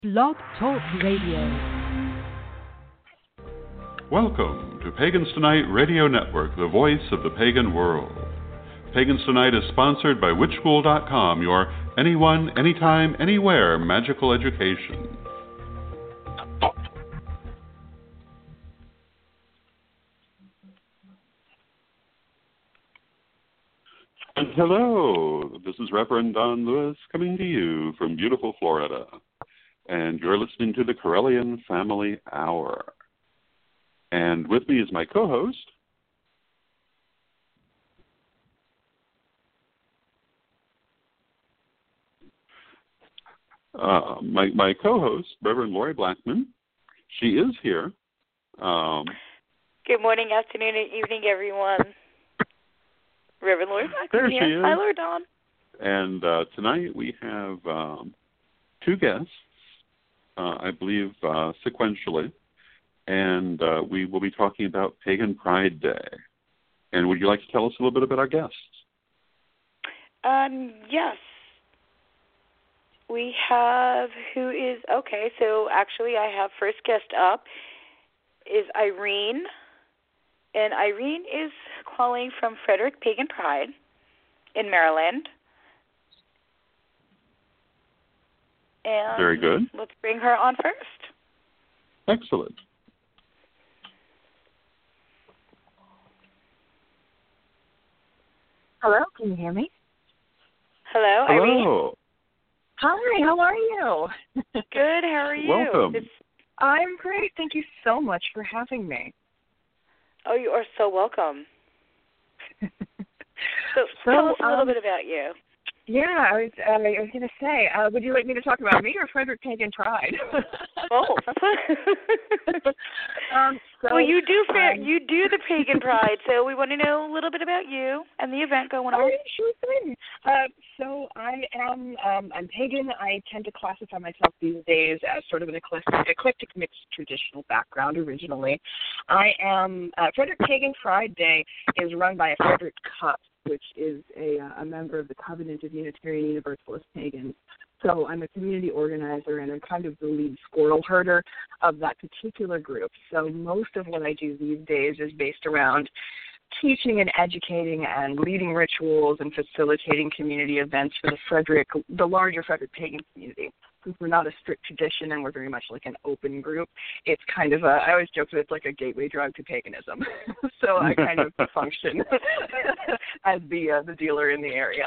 Blog Talk Radio. Welcome to Pagans Tonight Radio Network, the voice of the pagan world. Pagans Tonight is sponsored by witchschool.com, your anyone, anytime, anywhere magical education. And hello, this is Reverend Don Lewis coming to you from beautiful Florida. And you're listening to the Correllian Family Hour. And with me is my co-host, my co-host, Reverend Lori Blackman. She is here. Good morning, afternoon, and evening, everyone. Reverend Lori Blackman there here. She is. Hi, Lord Dawn. And tonight we have two guests, I believe sequentially, and we will be talking about Pagan Pride Day. And would you like to tell us a little bit about our guests? Yes. We have, so actually I have first guest up is Irene. And Irene is calling from Frederick Pagan Pride in Maryland. And very good. Let's bring her on first. Excellent. Hello, can you hear me? Hello, Irene. Hello. Hi, how are you? Good, how are you? Welcome. I'm great. Thank you so much for having me. Oh, you are so welcome. So tell us a little bit about you. Yeah, I was going to say, would you like me to talk about me or Frederick Pagan Pride? Both. Well, you do the Pagan Pride, so we want to know a little bit about you and the event going on. Sure thing. So I am I'm pagan. I tend to classify myself these days as sort of an eclectic mixed traditional background originally. I am Frederick Pagan Pride Day is run by a Frederick Cup, which is a member of the Covenant of Unitarian Universalist Pagans. So I'm a community organizer, and I'm kind of the lead squirrel herder of that particular group. So most of what I do these days is based around teaching and educating and leading rituals and facilitating community events for the larger Frederick Pagan community. Since we're not a strict tradition and we're very much like an open group, it's kind of I always joke that it's like a gateway drug to paganism. So I kind of function as the dealer in the area.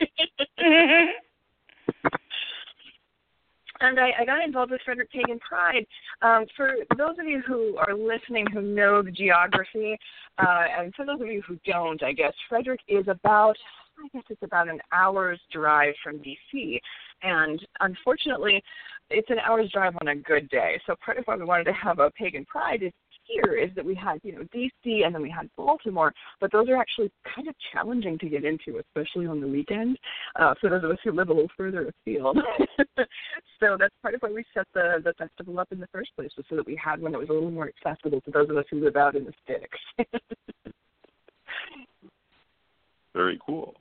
And I got involved with Frederick Pagan Pride. For those of you who are listening who know the geography, and for those of you who don't, I guess, Frederick is about an hour's drive from D.C., and unfortunately, it's an hour's drive on a good day. So part of why we wanted to have a Pagan Pride is that we had, D.C. and then we had Baltimore, but those are actually kind of challenging to get into, especially on the weekend, for those of us who live a little further afield. So that's part of why we set the festival up in the first place, was so that we had one that was a little more accessible to those of us who live out in the sticks. Very cool.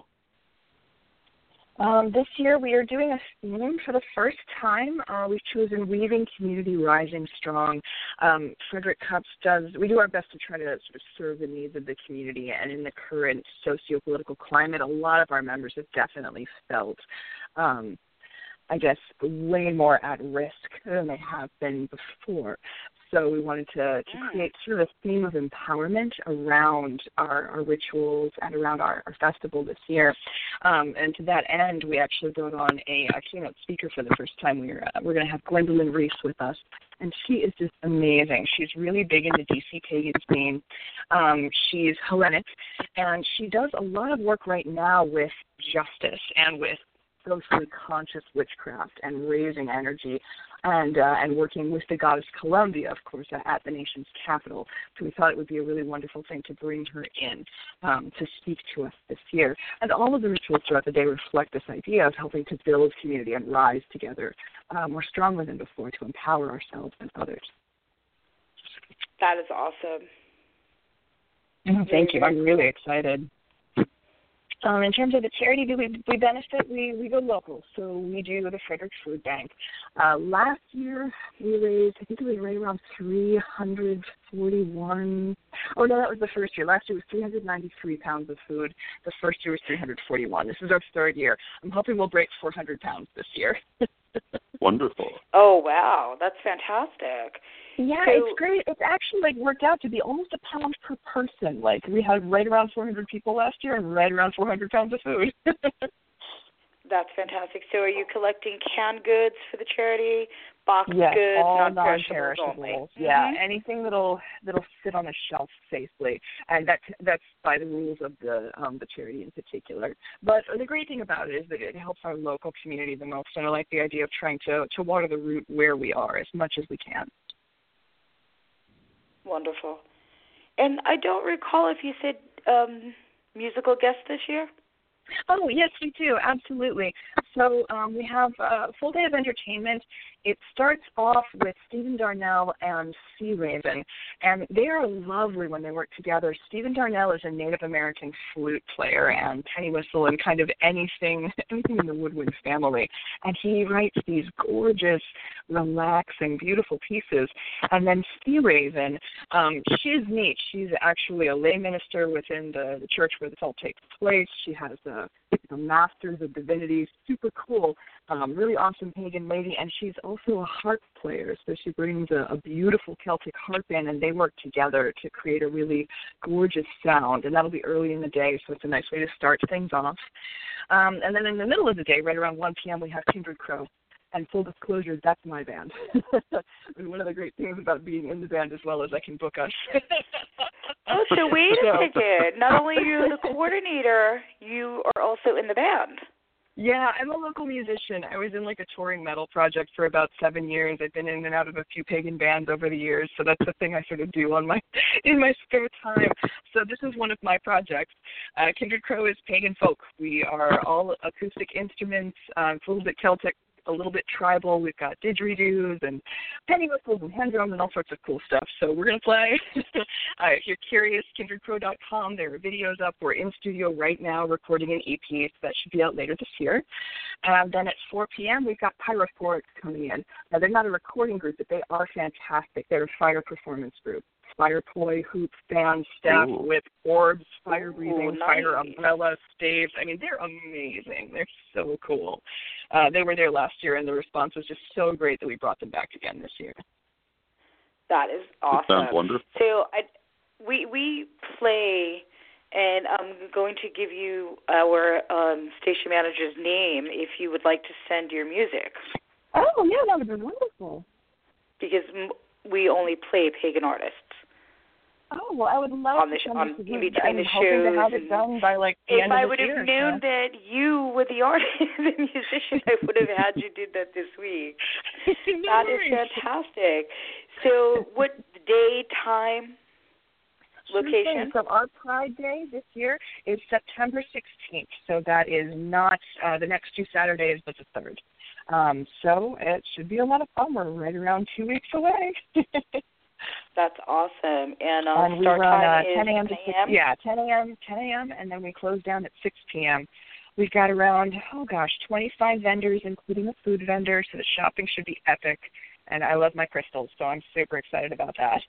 This year we are doing a theme for the first time. We've chosen Weaving Community Rising Strong. Frederick Cups we do our best to try to sort of serve the needs of the community, and in the current socio-political climate, a lot of our members have definitely felt, way more at risk than they have been before. So we wanted to create sort of a theme of empowerment around our rituals and around our festival this year. And to that end, we actually brought on a keynote speaker for the first time. We're going to have Gwendolyn Reese with us, and she is just amazing. She's really big in the DC pagan scene. She's Hellenic, and she does a lot of work right now with justice and with socially conscious witchcraft and raising energy, and working with the goddess Columbia, of course, at the nation's capital. So we thought it would be a really wonderful thing to bring her in to speak to us this year. And all of the rituals throughout the day reflect this idea of helping to build community and rise together more strongly than before to empower ourselves and others. That is awesome. Thank you. I'm really excited. In terms of the charity we benefit, we go local. So we do the Frederick Food Bank. Last year we raised, I think it was right around 341. Oh, no, that was the first year. Last year was 393 pounds of food. The first year was 341. This is our third year. I'm hoping we'll break 400 pounds this year. Wonderful. Oh, wow. That's fantastic. Yeah, So, it's great. It's actually worked out to be almost a pound per person. We had right around 400 people last year and right around 400 pounds of food. that's fantastic. So are you collecting canned goods for the charity, boxed Yes, goods, all non-perishables only? non-perishables. Yeah, anything that'll sit on a shelf safely, and that's by the rules of the charity in particular. But the great thing about it is that it helps our local community the most, and I like the idea of trying to water the root where we are as much as we can. Wonderful. And I don't recall if you said musical guests this year? Oh, yes, we do. Absolutely. So we have a full day of entertainment. It starts off with Stephen Darnell and Sea Raven, and they are lovely when they work together. Stephen Darnell is a Native American flute player and penny whistle and kind of anything in the woodwind family, and he writes these gorgeous, relaxing, beautiful pieces. And then Sea Raven, she's neat. She's actually a lay minister within the church where this all takes place. She has a Master's of Divinity, super cool, really awesome pagan lady, and she's also a harp player, so she brings a beautiful Celtic harp in, and they work together to create a really gorgeous sound, and that'll be early in the day, so it's a nice way to start things off. And then in the middle of the day, right around 1 p.m., we have Kindred Crow. And full disclosure, that's my band. And one of the great things about being in the band as well is I can book us. Oh, so wait a second. Not only are you the coordinator, you are also in the band. Yeah, I'm a local musician. I was in a touring metal project for about 7 years. I've been in and out of a few pagan bands over the years, so that's the thing I sort of do in my spare time. So this is one of my projects. Kindred Crow is pagan folk. We are all acoustic instruments, it's a little bit Celtic, a little bit tribal. We've got didgeridoos and penny whistles and hand drums and all sorts of cool stuff. So we're going to play. If you're curious, kindredcrow.com. There are videos up. We're in studio right now recording an EP, so that should be out later this year. And then at 4 p.m., we've got Pyrophorics coming in. Now, they're not a recording group, but they are fantastic. They're a fire performance group. Fire ploy, hoops, band, staff, whip, orbs, fire breathing, nice. fire umbrellas, staves. I mean, they're amazing. They're so cool. They were there last year, and the response was just so great that we brought them back again this year. That is awesome. That sounds wonderful. So we play, and I'm going to give you our station manager's name if you would like to send your music. Oh, yeah, that would be wonderful. Because we only play pagan artists. Oh, well, I would love in between the shows. Hoping to have it done by the if end I of would this have year, known that you were the artist, the musician, I would have had you do that this week. That is fantastic. So, what day, time, location? So our Pride Day this year is September 16th. So that is not the next 2 Saturdays, but the 3rd. So it should be a lot of fun. We're right around 2 weeks away. That's awesome. And we start run time is 10 a.m. to 6 a.m.? Yeah, 10 a.m., and then we close down at 6 p.m. We've got around, 25 vendors, including a food vendor, so the shopping should be epic. And I love my crystals, so I'm super excited about that.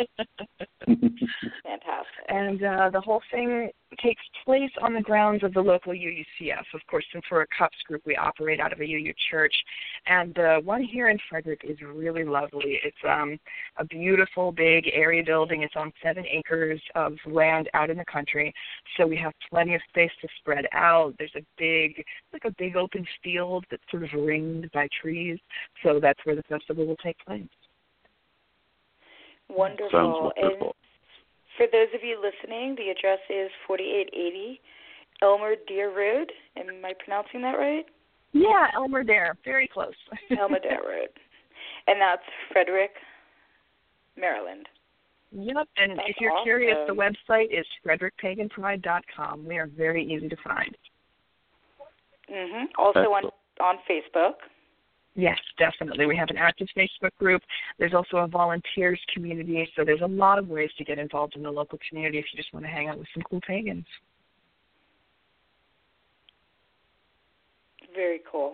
Fantastic. And the whole thing takes place on the grounds of the local UUCF. Of course, since we're a CUPS group, we operate out of a UU church. And the one here in Frederick is really lovely. It's a beautiful, big area building. It's on 7 acres of land out in the country. So we have plenty of space to spread out. There's a big open field that's sort of ringed by trees. So that's where the festival will take place. Wonderful. Sounds wonderful. And for those of you listening, the address is 4880 Elmer Deer Road. Am I pronouncing that right? Yeah, Elmer Deer. Very close. Elmer Deer Road. And that's Frederick, Maryland. Yep, and That's if you're awesome. curious, the website is frederickpaganpride.com. We are very easy to find. Also Excellent. on Facebook. Yes, definitely. We have an active Facebook group. There's also a volunteers community, so there's a lot of ways to get involved in the local community if you just want to hang out with some cool pagans. Very cool.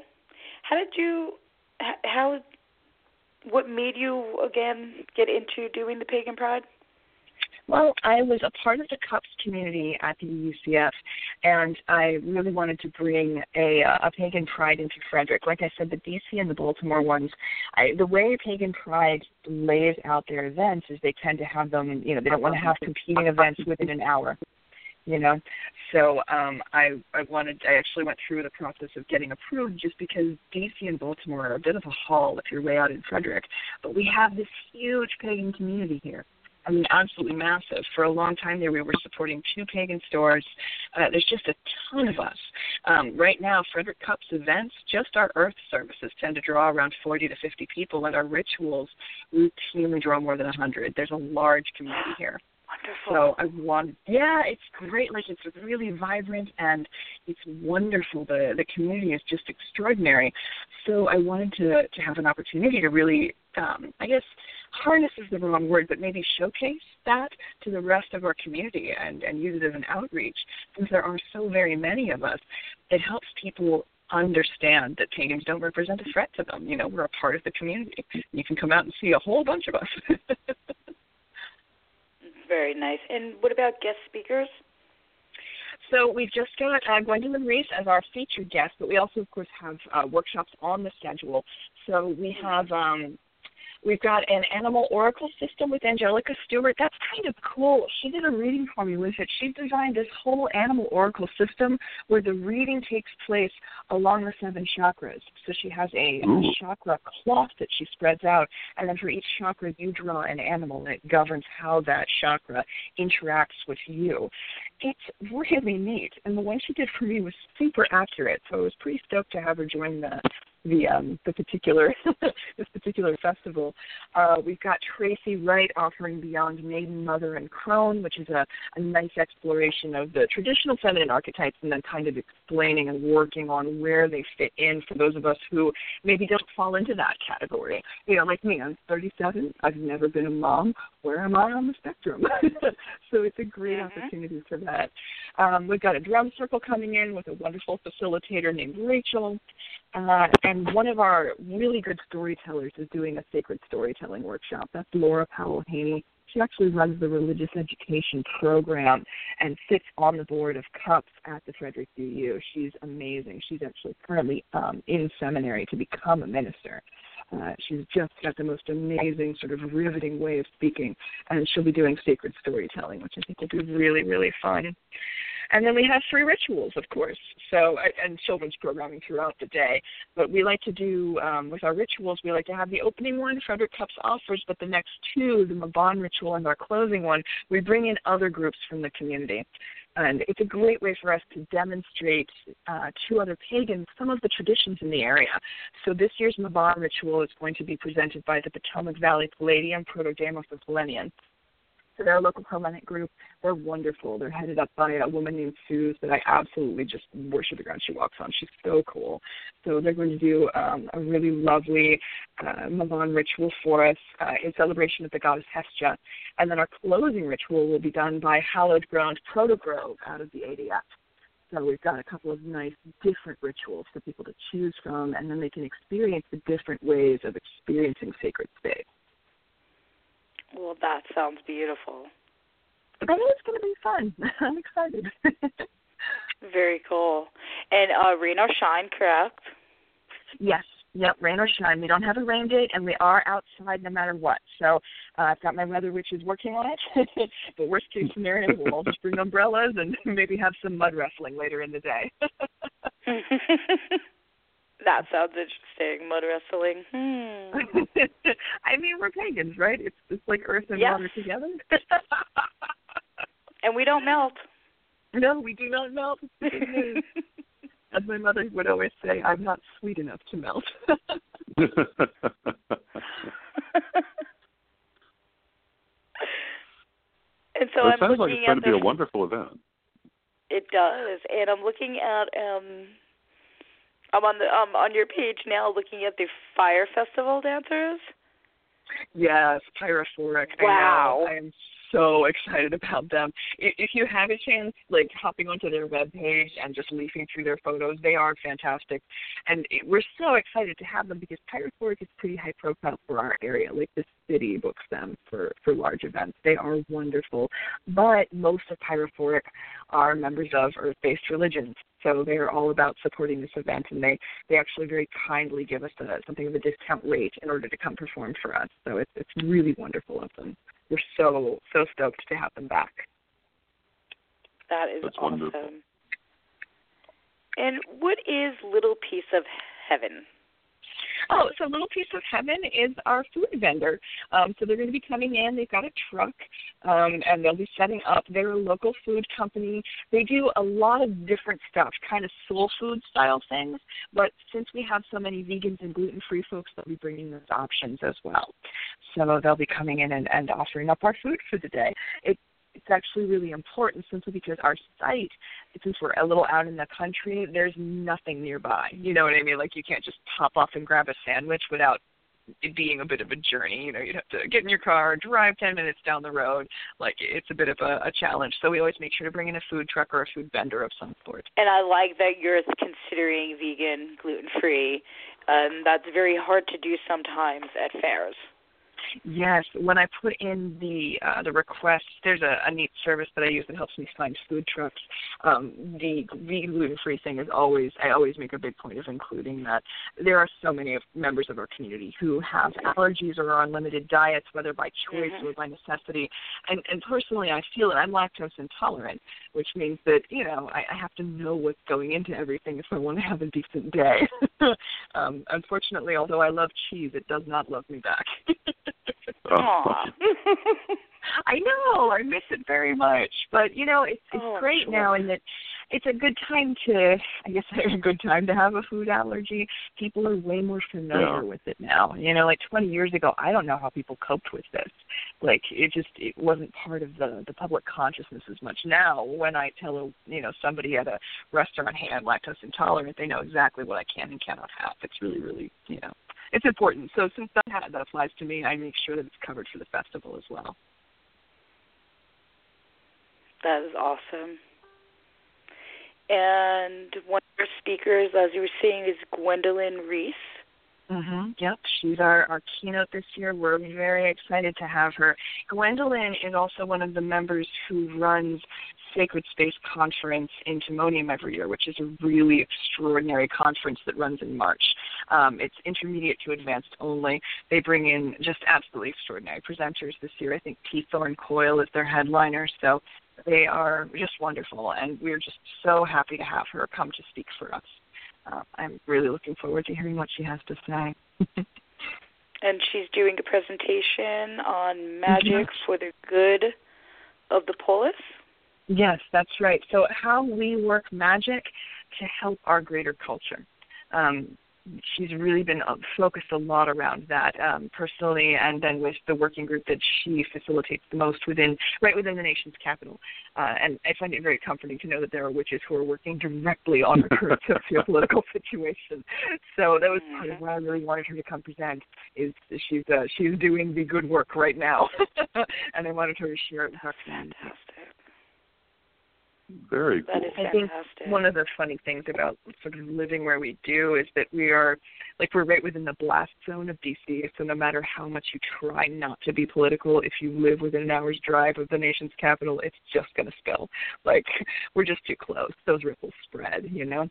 What made you, again, get into doing the Pagan Pride? Well, I was a part of the CUPS community at the UCF, and I really wanted to bring a Pagan Pride into Frederick. Like I said, the DC and the Baltimore ones, the way Pagan Pride lays out their events is they tend to have them, they don't want to have competing events within an hour. So I actually went through the process of getting approved just because DC and Baltimore are a bit of a haul if you're way out in Frederick, but we have this huge pagan community here. I mean, absolutely massive. For a long time there, we were supporting 2 pagan stores. There's just a ton of us. Right now, Frederick CUPS events, just our earth services tend to draw around 40 to 50 people, and our rituals routinely draw more than 100. There's a large community here. Wonderful. So it's great. Like, it's really vibrant and it's wonderful. The community is just extraordinary. So I wanted to have an opportunity to really, harness is the wrong word, but maybe showcase that to the rest of our community and use it as an outreach. Since there are so very many of us, it helps people understand that pagans don't represent a threat to them. We're a part of the community. You can come out and see a whole bunch of us. Very nice. And what about guest speakers? So we've just got Gwendolyn Reese as our featured guest, but we also, of course, have workshops on the schedule. So we have we've got an animal oracle system with Angelica Stewart. That's kind of cool. She did a reading for me with it. She designed this whole animal oracle system where the reading takes place along the 7 chakras. So she has a chakra cloth that she spreads out, and then for each chakra you draw an animal, and it governs how that chakra interacts with you. It's really neat, and the one she did for me was super accurate, so I was pretty stoked to have her join the particular this particular festival. We've got Tracy Wright offering Beyond Maiden, Mother, and Crone, which is a nice exploration of the traditional feminine archetypes and then kind of explaining and working on where they fit in for those of us who maybe don't fall into that category. Like me, I'm 37. I've never been a mom. Where am I on the spectrum? So it's a great opportunity for that. We've got a drum circle coming in with a wonderful facilitator named Rachel. And one of our really good storytellers is doing a sacred storytelling workshop. That's Laura Powell-Haney. She actually runs the religious education program and sits on the board of CUPS at the Frederick UU. She's amazing. She's actually currently in seminary to become a minister. She's just got the most amazing sort of riveting way of speaking, and she'll be doing sacred storytelling, which I think will be really, really fun. And then we have 3 rituals, of course, and children's programming throughout the day. But we like to do, with our rituals, we like to have the opening one, Frederick CUPS offers, but the next 2, the Mabon ritual and our closing one, we bring in other groups from the community. And it's a great way for us to demonstrate to other pagans some of the traditions in the area. So this year's Mabon ritual is going to be presented by the Potomac Valley Palladium, Proto-Demos of Hellenian. So they're a local Hellenic group. They're wonderful. They're headed up by a woman named Suze that I absolutely just worship the ground she walks on. She's so cool. So they're going to do a really lovely Mabon ritual for us in celebration of the goddess Hestia. And then our closing ritual will be done by Hallowed Ground Proto-Grove out of the ADF. So we've got a couple of nice different rituals for people to choose from, and then they can experience the different ways of experiencing sacred space. Well, that sounds beautiful. I think it's going to be fun. I'm excited. Very cool. And rain or shine, correct? Yes. Yep, rain or shine. We don't have a rain date, and we are outside no matter what. So I've got my weather witch is working on it. But worst case scenario, we'll all just bring umbrellas and maybe have some mud wrestling later in the day. That sounds interesting, mud wrestling. I mean, we're pagans, right? It's like earth and water together. And we don't melt. No, we do not melt. As my mother would always say, I'm not sweet enough to melt. And so it sounds like it's going to be a wonderful event. It does, and I'm looking at I'm on your page now, looking at the Fire Festival dancers. Yes, pyrophoric. Wow, I am so excited about them. If you have a chance, like hopping onto their webpage and just leafing through their photos, they are fantastic. And we're so excited to have them because Pyrophoric is pretty high profile for our area. Like the city books them for large events. They are wonderful. But most of Pyrophoric are members of earth-based religions. So they're all about supporting this event, and they actually very kindly give us something of a discount rate in order to come perform for us. So it's really wonderful of them. We're so stoked to have them back. That's awesome. Wonderful. And what is Little Piece of Heaven? Oh, so Little Piece of Heaven is our food vendor. So they're going to be coming in. They've got a truck, and they'll be setting up. They're a local food company. They do a lot of different stuff, kind of soul food style things. But since we have so many vegans and gluten-free folks, they'll be bringing those options as well. So they'll be coming in and offering up our food for the day. It's actually really important simply because our site, since we're a little out in the country, there's nothing nearby. You know what I mean? Like you can't just pop off and grab a sandwich without it being a bit of a journey. You know, you'd have to get in your car, drive 10 minutes down the road. Like it's a bit of a challenge. So we always make sure to bring in a food truck or a food vendor of some sort. And I like that you're considering vegan, gluten-free. That's very hard to do sometimes at fairs. Yes, when I put in the request, there's a neat service that I use that helps me find food trucks. The vegan gluten-free thing is I always make a big point of including that. There are so many members of our community who have allergies or are on limited diets, whether by choice or by necessity. And personally, I feel that I'm lactose intolerant, which means that, you know, I have to know what's going into everything if I want to have a decent day. Unfortunately, although I love cheese, it does not love me back. I know, I miss it very much, but you know, it's great now, and that it's a good time to have a food allergy. People are way more familiar with it now. You know, like 20 years ago, I don't know how people coped with this. Like it wasn't part of the public consciousness as much. Now, when I tell somebody at a restaurant, hey, I'm lactose intolerant, they know exactly what I can and cannot have. It's really, really, it's important. So since that applies to me, I make sure that it's covered for the festival as well. That is awesome. And one of our speakers, as you were saying, is Gwendolyn Reese. Yep, she's our keynote this year. We're very excited to have her. Gwendolyn is also one of the members who runs Sacred Space Conference in Timonium every year, which is a really extraordinary conference that runs in March. It's intermediate to advanced only. They bring in just absolutely extraordinary presenters this year. I think T. Thorne Coyle is their headliner, so they are just wonderful, and we're just so happy to have her come to speak for us. I'm really looking forward to hearing what she has to say. And she's doing a presentation on magic for the good of the polis? Yes, that's right. So how we work magic to help our greater culture. She's really been focused a lot around that personally, and then with the working group that she facilitates the most right within the nation's capital. And I find it very comforting to know that there are witches who are working directly on the current socio-political situation. So that was part of why I really wanted her to come present. Is she's doing the good work right now, and I wanted her to share it with our community. Fantastic. Very cool. That is fantastic. I think one of the funny things about sort of living where we do is that we're right within the blast zone of D.C., so no matter how much you try not to be political, if you live within an hour's drive of the nation's capital, it's just going to spill. Like, we're just too close. Those ripples spread, you know?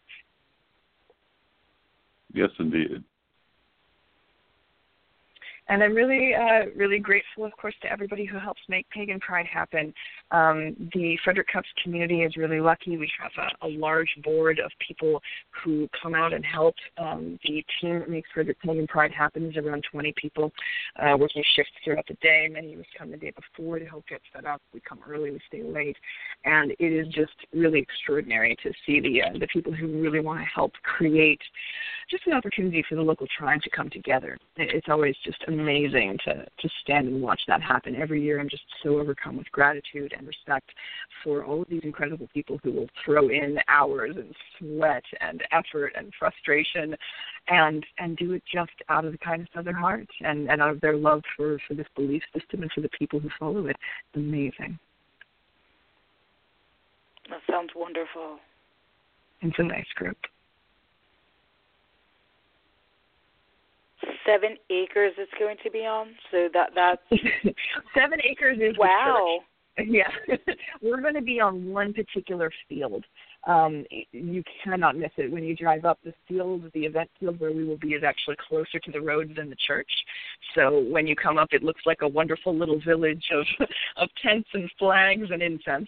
Yes, indeed. And I'm really, really grateful, of course, to everybody who helps make Pagan Pride happen. The Frederick Cups community is really lucky. We have a large board of people who come out and help. The team that makes Frederick Pagan Pride happen is around 20 people working shifts throughout the day. Many of us come the day before to help get set up. We come early, we stay late. And it is just really extraordinary to see the people who really want to help create just an opportunity for the local tribe to come together. It's always just amazing amazing to stand and watch that happen. Every year I'm just so overcome with gratitude and respect for all of these incredible people who will throw in hours and sweat and effort and frustration and do it just out of the kindness of their heart and out of their love for this belief system and for the people who follow it. It's amazing. That sounds wonderful. It's a nice group. 7 acres it's going to be on, so that's 7 acres is wow. The church. Yeah, we're going to be on one particular field. You cannot miss it. When you drive up the field, the event field where we will be is actually closer to the road than the church. So when you come up, it looks like a wonderful little village of tents and flags and incense.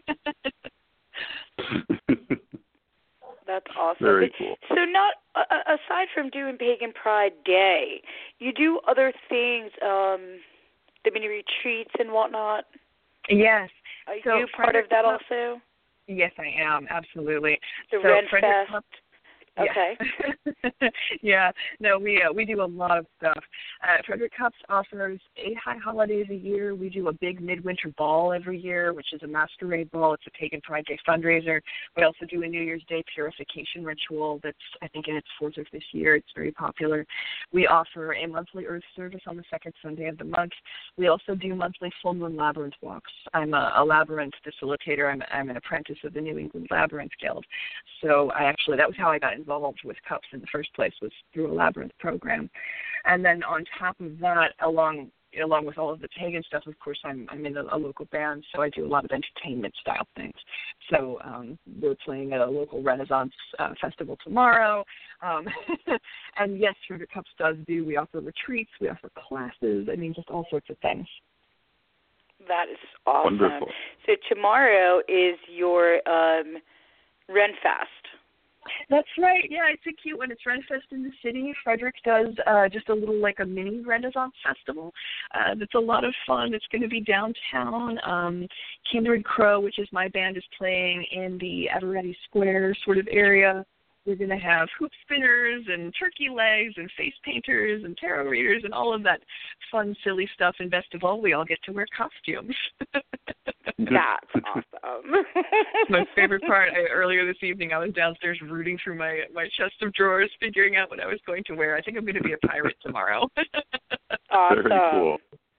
That's awesome. Very cool. So not aside from doing Pagan Pride Day, you do other things, the mini retreats and whatnot? Yes. Are you part of that also? Yes, I am, absolutely. The Ren Fest. Okay. Yeah. No, we do a lot of stuff. Frederick Cups offers 8 high holidays a year. We do a big midwinter ball every year, which is a masquerade ball. It's a Pagan Pride Day fundraiser. We also do a New Year's Day purification ritual that's, I think, in its 4th or 5th year. It's very popular. We offer a monthly Earth service on the 2nd Sunday of the month. We also do monthly full moon labyrinth walks. I'm a labyrinth facilitator. I'm an apprentice of the New England Labyrinth Guild. So that was how I got involved with Cups in the first place, was through a labyrinth program. And then on top of that, along with all of the pagan stuff, of course, I'm in a local band, so I do a lot of entertainment style things. So we're playing at a local Renaissance festival tomorrow. And yes, Frederick Cups we offer retreats, we offer classes, just all sorts of things. That is awesome. Wonderful. So tomorrow is your Ren Fest. That's right. Yeah, it's a cute one. It's Renfest in the city. Frederick does just a little, like a mini Renaissance festival. That's a lot of fun. It's going to be downtown. Kindred Crow, which is my band, is playing in the Eveready Square sort of area. We're going to have hoop spinners and turkey legs and face painters and tarot readers and all of that fun, silly stuff. And best of all, we all get to wear costumes. That's awesome. My favorite part, earlier this evening, I was downstairs rooting through my chest of drawers, figuring out what I was going to wear. I think I'm going to be a pirate tomorrow. Awesome. Very cool.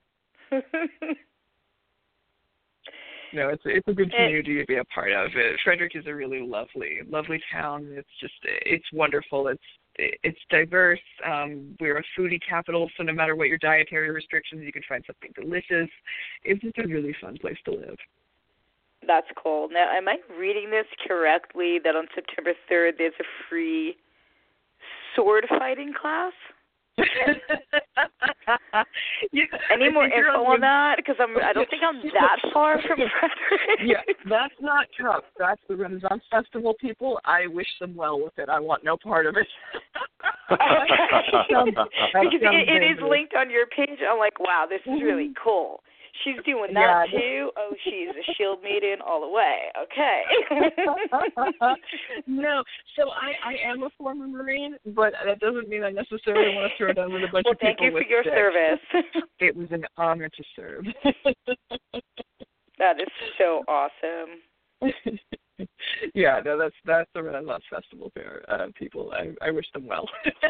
No, it's a good community to be a part of. Frederick is a really lovely town. It's wonderful. It's diverse. We're a foodie capital, so no matter what your dietary restrictions, you can find something delicious. It's just a really fun place to live. That's cool. Now, am I reading this correctly that on September 3rd there's a free sword fighting class? Any more info on that? Because I don't think I'm that far from Frederick. Yeah, that's not Cups. That's the Renaissance Festival people. I wish them well with it. I want no part of it. Because it is linked on your page. I'm like, wow, this is really cool. She's doing that too. Oh, she's a shield maiden all the way. Okay. No, so I am a former Marine, but that doesn't mean I necessarily want to throw down with a bunch of people. Well, thank you for your service. It was an honor to serve. That is so awesome. Yeah, no, that's the Renaissance Festival people. I wish them well.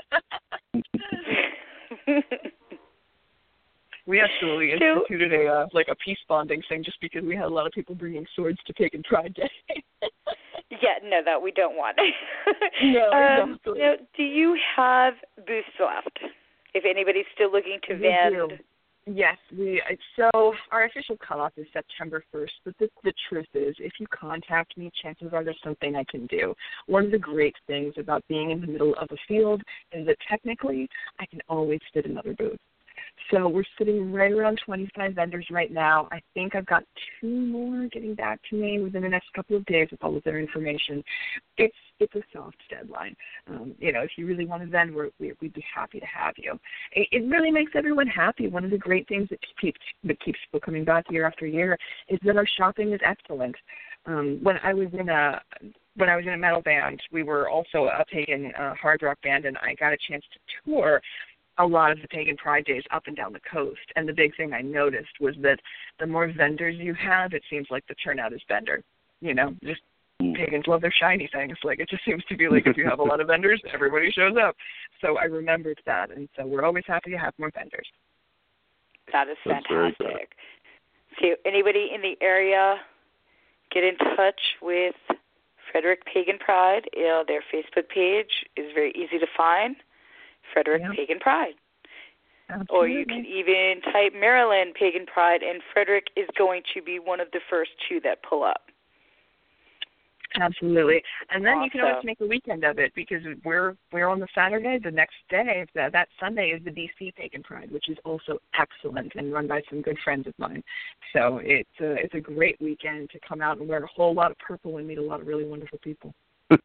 We actually instituted a peace bonding thing just because we had a lot of people bringing swords to Pagan Pride Day. Yeah, no, that we don't want. No, exactly. Now, do you have booths left? If anybody's still looking to vend. Yes, so our official cutoff is September 1st, but the truth is, if you contact me, chances are there's something I can do. One of the great things about being in the middle of a field is that technically I can always fit another booth. So we're sitting right around 25 vendors right now. I think I've got 2 more getting back to me within the next couple of days with all of their information. It's a soft deadline. If you really want to vend, we'd be happy to have you. It really makes everyone happy. One of the great things that keeps people coming back year after year is that our shopping is excellent. When I was in a metal band, we were also a pagan hard rock band, and I got a chance to tour. a lot of the Pagan Pride days up and down the coast. And the big thing I noticed was that the more vendors you have, it seems like the turnout is better. Just pagans love their shiny things. Like, it just seems to be like if you have a lot of vendors, everybody shows up. So I remembered that, and so we're always happy to have more vendors. That is fantastic. So anybody in the area, get in touch with Frederick Pagan Pride. Their Facebook page is very easy to find, Frederick Pagan Pride. Absolutely. Or you can even type Maryland Pagan Pride, and Frederick is going to be one of the first two that pull up. Absolutely. And then you can always make a weekend of it, because we're on the Saturday. The next day, that Sunday, is the D.C. Pagan Pride, which is also excellent and run by some good friends of mine. So it's a great weekend to come out and wear a whole lot of purple and meet a lot of really wonderful people. So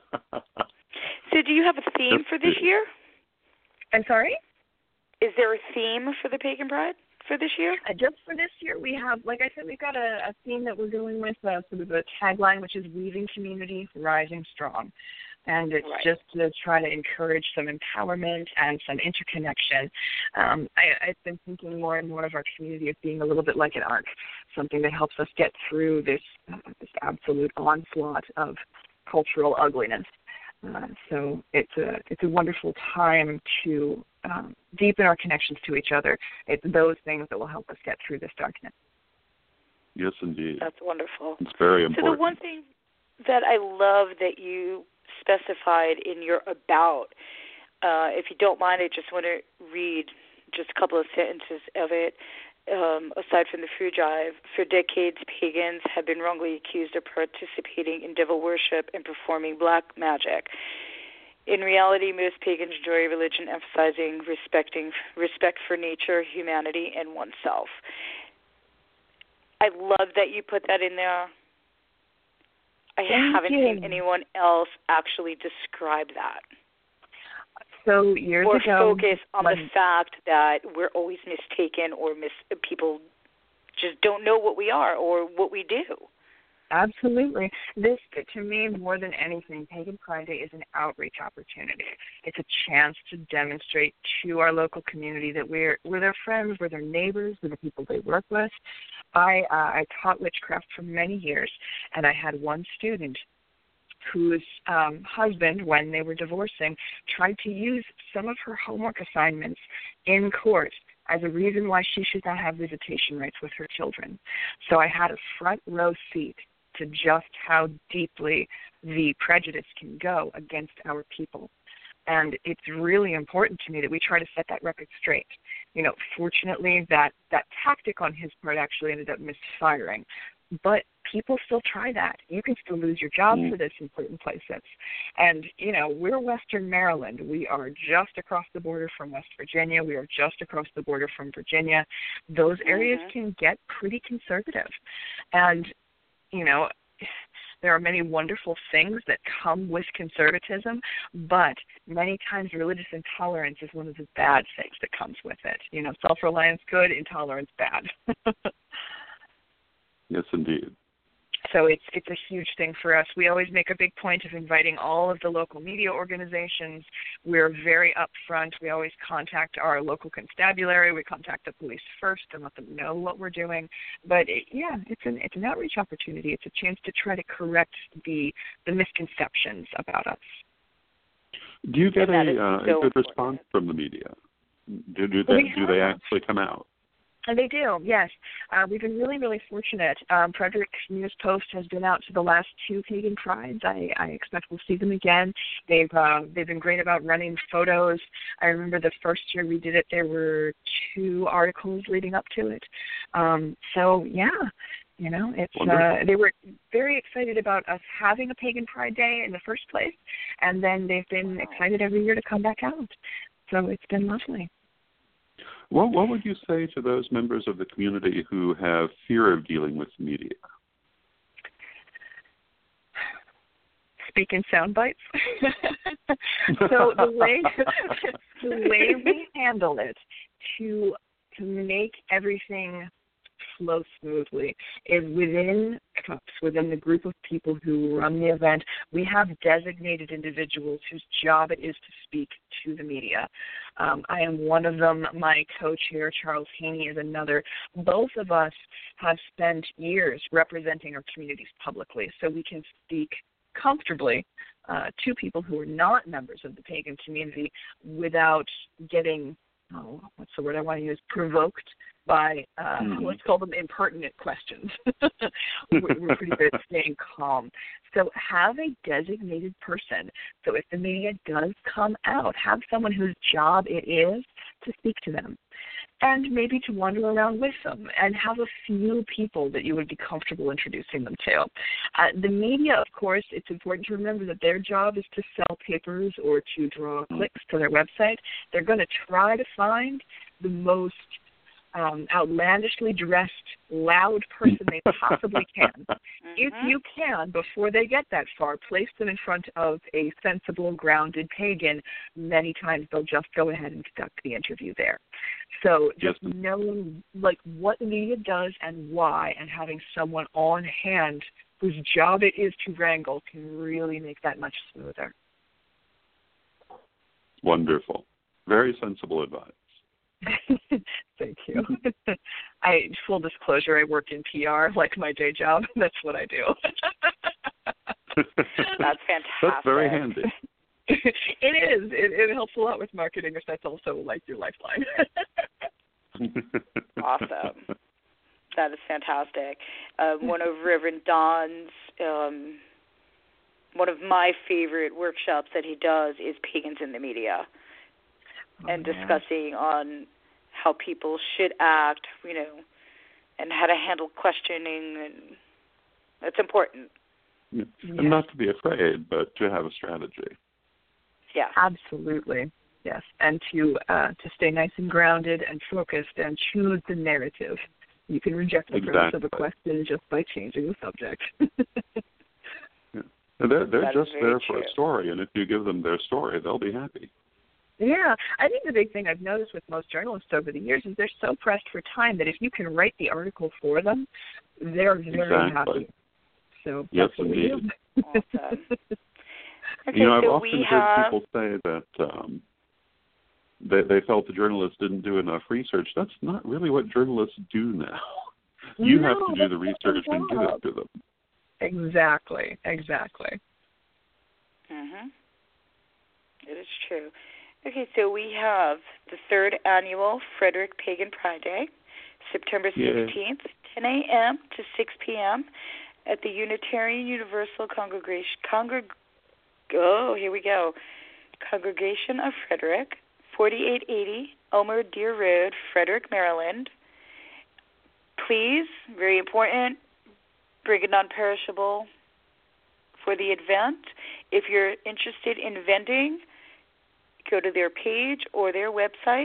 do you have a theme for this year? I'm sorry? Is there a theme for the Pagan Pride for this year? Just for this year, we have, like I said, we've got a theme that we're going with, sort of a tagline, which is Weaving Community, Rising Strong. And it's just to try to encourage some empowerment and some interconnection. I've been thinking more and more of our community as being a little bit like an arc, something that helps us get through this absolute onslaught of cultural ugliness. So it's a wonderful time to deepen our connections to each other. It's those things that will help us get through this darkness. Yes, indeed. That's wonderful. It's very important. So the one thing that I love that you specified in your about, if you don't mind, I just want to read just a couple of sentences of it. Aside from the food drive, for decades, pagans have been wrongly accused of participating in devil worship and performing black magic. In reality, most pagans enjoy religion emphasizing respect for nature, humanity, and oneself. I love that you put that in there. I haven't seen anyone else actually describe that. So years or ago, focus on the fact that we're always mistaken, or people just don't know what we are or what we do. Absolutely. This, to me, more than anything, Pagan Pride Day is an outreach opportunity. It's a chance to demonstrate to our local community that we're their friends, we're their neighbors, we're the people they work with. I taught witchcraft for many years, and I had one student whose husband, when they were divorcing, tried to use some of her homework assignments in court as a reason why she should not have visitation rights with her children. So I had a front row seat to just how deeply the prejudice can go against our people. And it's really important to me that we try to set that record straight. Fortunately, that tactic on his part actually ended up misfiring. But people still try that. You can still lose your job for this in certain places. And, we're Western Maryland. We are just across the border from West Virginia. We are just across the border from Virginia. Those areas can get pretty conservative. And, there are many wonderful things that come with conservatism, but many times religious intolerance is one of the bad things that comes with it. Self-reliance good, intolerance bad. Yes, indeed. So it's a huge thing for us. We always make a big point of inviting all of the local media organizations. We're very upfront. We always contact our local constabulary. We contact the police first and let them know what we're doing. But it's an outreach opportunity. It's a chance to try to correct the misconceptions about us. Do you get a good response from the media? Do they actually come out? And they do, yes. We've been really, really fortunate. Frederick News Post has been out to the last 2 Pagan Prides. I expect we'll see them again. They've been great about running photos. I remember the first year we did it, there were 2 articles leading up to it. They were very excited about us having a Pagan Pride Day in the first place, and then they've been excited every year to come back out. So it's been lovely. What would you say to those members of the community who have fear of dealing with the media? Speak in sound bites. So the way we handle it to make everything flow smoothly is within cups within the group of people who run the event. We have designated individuals whose job it is to speak to the media. I am one of them. My co-chair, Charles Haney, is another. Both of us have spent years representing our communities publicly, so we can speak comfortably to people who are not members of the pagan community without getting, what's the word I want to use, provoked by, let's call them impertinent questions. We're pretty good at staying calm. So have a designated person. So if the media does come out, have someone whose job it is to speak to them. And maybe to wander around with them and have a few people that you would be comfortable introducing them to. The media, of course, it's important to remember that their job is to sell papers or to draw clicks to their website. They're going to try to find the most outlandishly dressed, loud person they possibly can. If you can, before they get that far, place them in front of a sensible, grounded pagan. Many times they'll just go ahead and conduct the interview there. So just knowing what the media does and why, and having someone on hand whose job it is to wrangle can really make that much smoother. Wonderful. Very sensible advice. Thank you. Full disclosure, I work in PR like my day job. That's what I do. That's fantastic. That's very handy. It is. It helps a lot with marketing, if that's also like your lifeline. Awesome. That is fantastic. One of Reverend Don's, one of my favorite workshops that he does is Pagans in the Media. And discussing on how people should act, and how to handle questioning, and that's important. Yeah. And not to be afraid, but to have a strategy. Yeah, absolutely. Yes, and to stay nice and grounded and focused and choose the narrative. You can reject the premise of a question just by changing the subject. Yeah. And they're just there for true. a story, and if you give them their story, they'll be happy. Yeah, I think the big thing I've noticed with most journalists over the years is they're so pressed for time that if you can write the article for them, they're very happy. So yes, that's what indeed. we do. Awesome. Okay, I've so often heard people say that they felt the journalists didn't do enough research. That's not really what journalists do now. You have to do the research and give it to them. Exactly. Mhm. It is true. Okay, so we have the 3rd annual Frederick Pagan Pride Day, September 16th, 10 a.m. to 6 p.m. at the Unitarian Universal Congregation of Frederick, 4880 Elmer Deer Road, Frederick, Maryland. Please, very important, bring a non-perishable for the event. If you're interested in vending, go to their page or their website,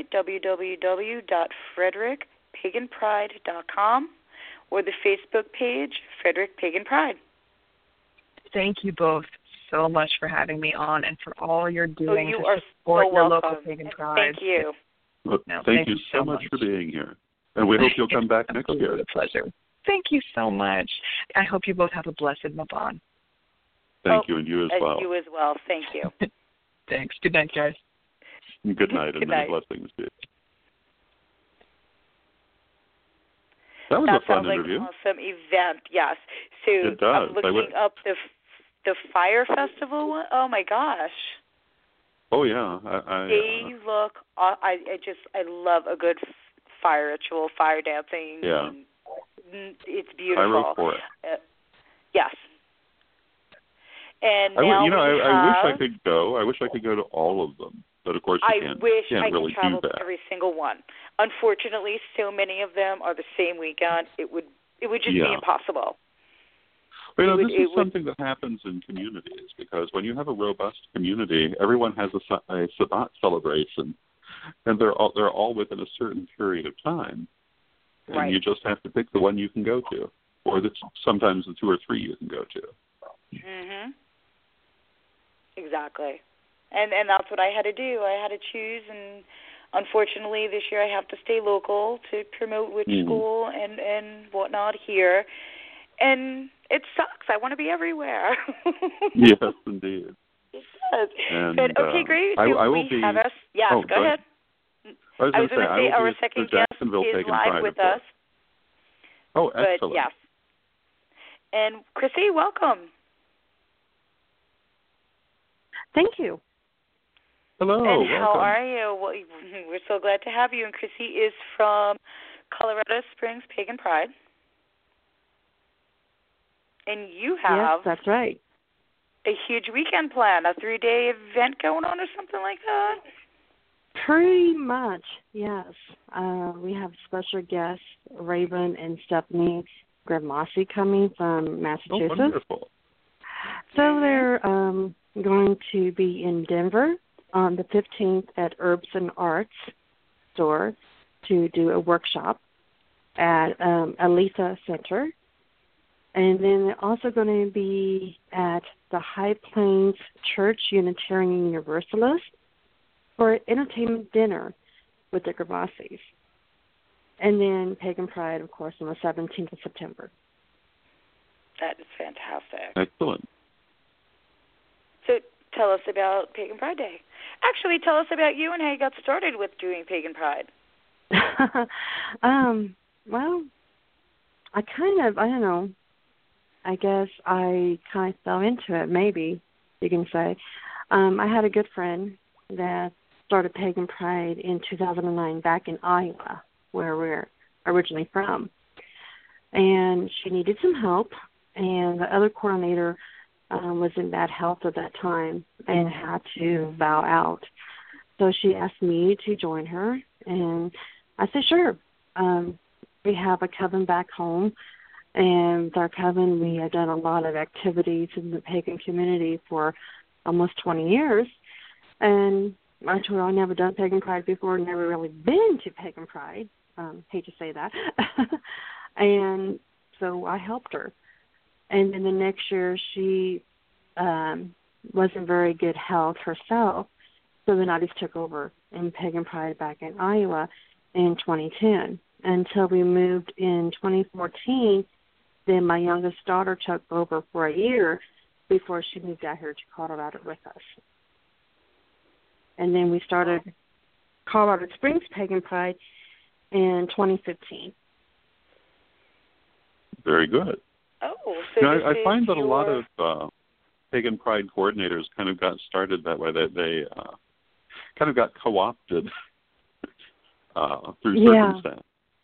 www.frederickpaganpride.com, or the Facebook page, Frederick Pagan Pride. Thank you both so much for having me on and for all you're doing you to are support so your welcome. local Pagan Pride. Thank you. Well, thank you so much for being here. And we hope you'll come back next year. It's a pleasure. Thank you so much. I hope you both have a blessed Mabon. Thank you, and you as well. And you as well. Thank you. Thanks. Good night, guys. Good night, and many blessings to you. That was a fun interview. That sounds like an awesome event, yes. So it does. I'm looking up the Fire Festival one. Oh, my gosh. Oh, yeah. They look, I love a good fire ritual, fire dancing. Yeah. It's beautiful. I wrote for it. Yes. And I wish I could go. I wish I could go to all of them. But of course you can't. I wish I really could travel do to that. every single one. Unfortunately, so many of them are the same weekend. It would just be impossible. Well, this is something that happens in communities, because when you have a robust community, everyone has a Sabbat celebration, and they're all within a certain period of time, and you just have to pick the one you can go to, or sometimes the 2 or 3 you can go to. Mhm. Exactly. And that's what I had to do. I had to choose, and unfortunately this year I have to stay local to promote witch school and whatnot here. And it sucks. I want to be everywhere. Yes, indeed. It does. And, but okay, great. So I we will be. Have us. Yes, go ahead. I was going to say our I will be second at the guest Jacksonville is Pagan live Pride, with of course. us. Oh, But excellent. yes. And Chrissy, welcome. Thank you. Hello. And how welcome. are you? Well, we're so glad to have you. And Chrissy is from Colorado Springs Pagan Pride. And you have Yes, that's right. a huge weekend plan, a 3-day event going on or something like that? Pretty much, yes. We have special guests, Raven and Stephanie Gramasi, coming from Oh, Massachusetts. wonderful. So they're going to be in Denver on the 15th at Herbs and Arts store to do a workshop at Aletha Center. And then they're also going to be at the High Plains Church Unitarian Universalist for an entertainment dinner with the Gramasis. And then Pagan Pride, of course, on the 17th of September. That is fantastic. Excellent. So tell us about Pagan Pride Day. Actually, tell us about you and how you got started with doing Pagan Pride. Well, I don't know. I guess I kind of fell into it, maybe you can say. I had a good friend that started Pagan Pride in 2009 back in Iowa, where we're originally from. And she needed some help, and the other coordinator was in bad health at that time and had to bow out. So she asked me to join her, and I said, sure. We have a coven back home, and with our coven, we have done a lot of activities in the pagan community for almost 20 years. And I told her I'd never done Pagan Pride before, never really been to Pagan Pride. Hate to say that. And so I helped her. And then the next year, she wasn't very good health herself, so then I just took over in Pagan Pride back in Iowa in 2010 until we moved in 2014. Then my youngest daughter took over for a year before she moved out here to Colorado with us. And then we started Colorado Springs Pagan Pride in 2015. Very good. Oh, so I find that a lot of Pagan Pride coordinators kind of got started that way. They kind of got co-opted through circumstance.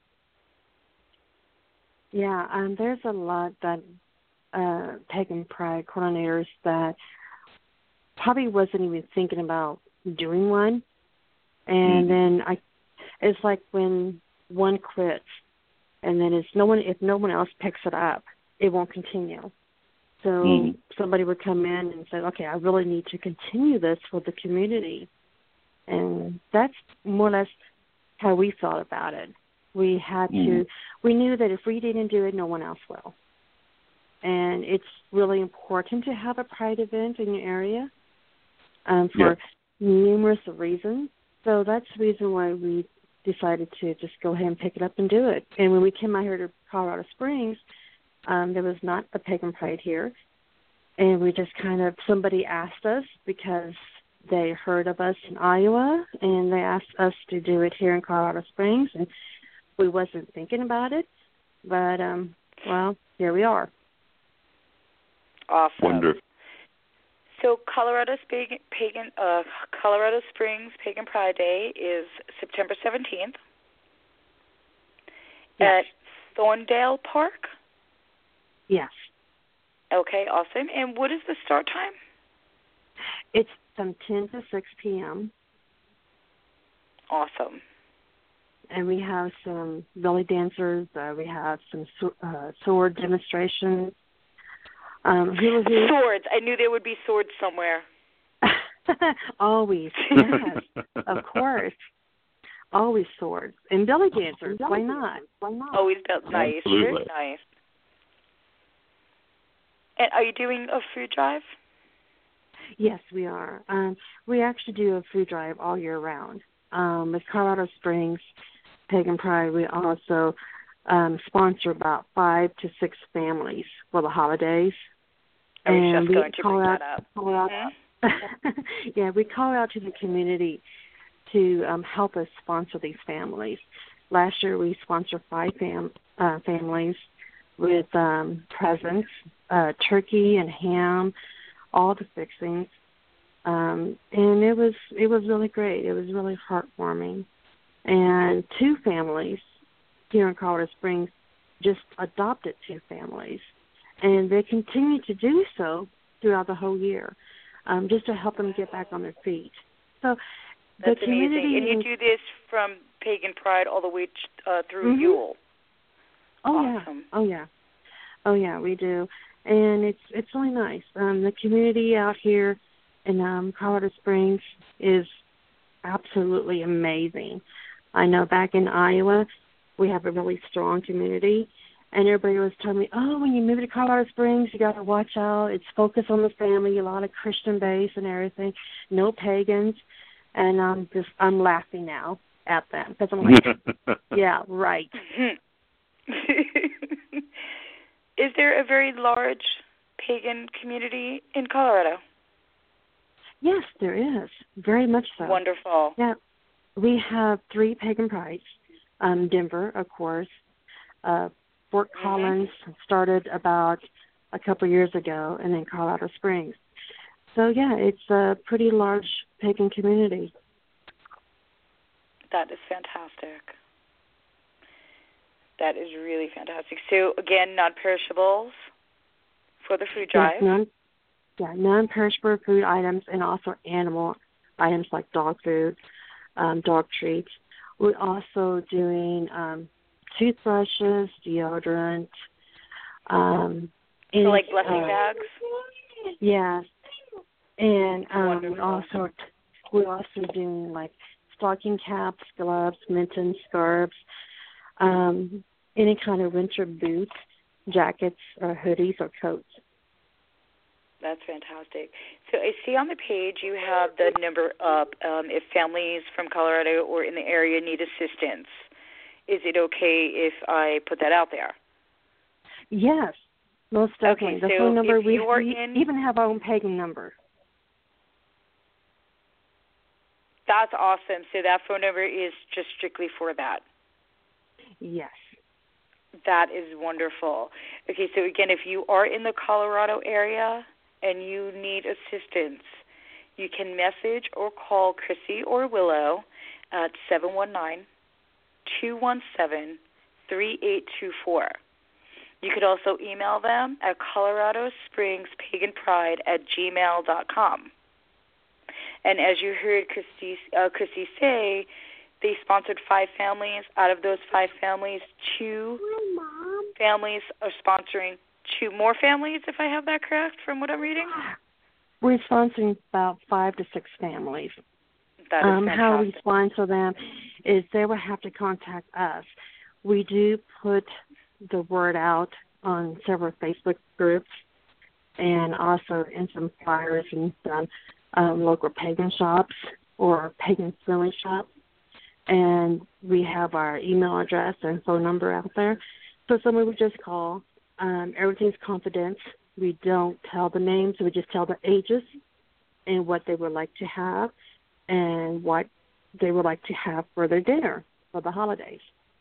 Yeah, there's a lot that Pagan Pride coordinators that probably wasn't even thinking about doing one. And then it's like when one quits, and then if no one else picks it up, it won't continue. So somebody would come in and say, okay, I really need to continue this for the community. And that's more or less how we felt about it. We had to, we knew that if we didn't do it, no one else will. And it's really important to have a Pride event in your area for numerous reasons. So that's the reason why we decided to just go ahead and pick it up and do it. And when we came out here to Colorado Springs, there was not a Pagan Pride here. And we just somebody asked us because they heard of us in Iowa, and they asked us to do it here in Colorado Springs. And we wasn't thinking about it, but, well, here we are. Awesome. Wonderful. So Colorado Springs Pagan Pride Day is September 17th at Thorndale Park? Yes. Okay, awesome. And what is the start time? It's from 10 to 6 p.m. Awesome. And we have some belly dancers. We have some sword demonstrations. Hula hoop. Swords. I knew there would be swords somewhere. Always. Yes, of course. Always swords. And belly dancers. Why not? Always felt nice. Absolutely. Very nice. And are you doing a food drive? Yes, we are. We actually do a food drive all year round. With Colorado Springs Pagan Pride, we also sponsor about 5 to 6 families for the holidays. I was and just going to call bring out, that up. Call out, yeah, we call out to the community to help us sponsor these families. Last year we sponsored 5 families with presents, turkey and ham, all the fixings, and it was really great. It was really heartwarming. And 2 families here in Colorado Springs just adopted 2 families, and they continue to do so throughout the whole year, just to help them get back on their feet. So that's the community, amazing. And you do this from Pagan Pride all the way through Yule. Oh awesome. Yeah. Oh yeah, we do, and it's really nice. The community out here in Colorado Springs is absolutely amazing. I know back in Iowa, we have a really strong community, and everybody was telling me, oh, when you move to Colorado Springs, you got to watch out. It's focused on the family, a lot of Christian base and everything, no pagans. And I'm laughing now at them because I'm like, yeah, right. Is there a very large pagan community in Colorado? Yes, there is. Very much so. Wonderful. Yeah. We have 3 pagan prides. Denver, of course. Fort Collins started about a couple years ago, and then Colorado Springs. So, yeah, it's a pretty large pagan community. That is fantastic. That is really fantastic. So, again, non-perishables for the food drive. Yes, non-perishable food items and also animal items like dog food, dog treats. We're also doing toothbrushes, deodorant. So like blessing bags? Yes. And we're also doing like stocking caps, gloves, mittens, scarves, any kind of winter boots, jackets, or hoodies or coats. That's fantastic. So I see on the page you have the number up if families from Colorado or in the area need assistance. Is it okay if I put that out there? Yes, most definitely. Okay, the so phone number, if we even have our own pagan number. That's awesome. So that phone number is just strictly for that? Yes. That is wonderful. Okay, so again, if you are in the Colorado area and you need assistance, you can message or call Chrissy or Willow at 719-217-3824. You could also email them at coloradospringspaganpride@gmail.com. And as you heard Chrissy say, they sponsored 5 families. Out of those 5 families, 2 families are sponsoring 2 more families, if I have that correct from what I'm reading? We're sponsoring about 5 to 6 families. That is fantastic. How we sponsor them is they will have to contact us. We do put the word out on several Facebook groups and also in some flyers in some local pagan shops or pagan-friendly shops. And we have our email address and phone number out there. So someone would just call. Everything's confidence. We don't tell the names. We just tell the ages and what they would like to have and what they would like to have for their dinner for the holidays.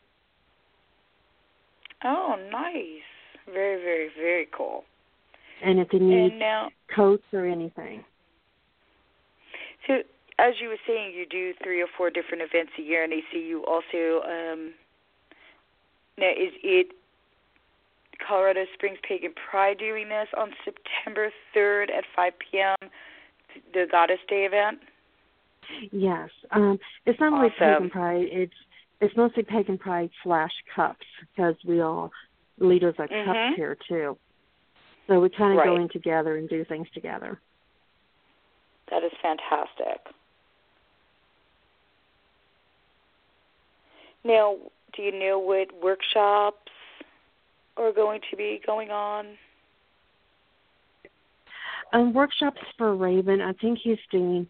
Oh, nice. Very, very, very cool. And if they need coats or anything. So, as you were saying, you do 3 or 4 different events a year, and I see you also, now is it Colorado Springs Pagan Pride doing this on September 3rd at 5 p.m., the Goddess Day event? Yes. It's not only Pagan Pride, it's mostly Pagan Pride / cups, because we all leaders are cups here too. So we kind of go in together and do things together. That is fantastic. Now, do you know what workshops are going to be going on? Workshops for Raven. I think he's doing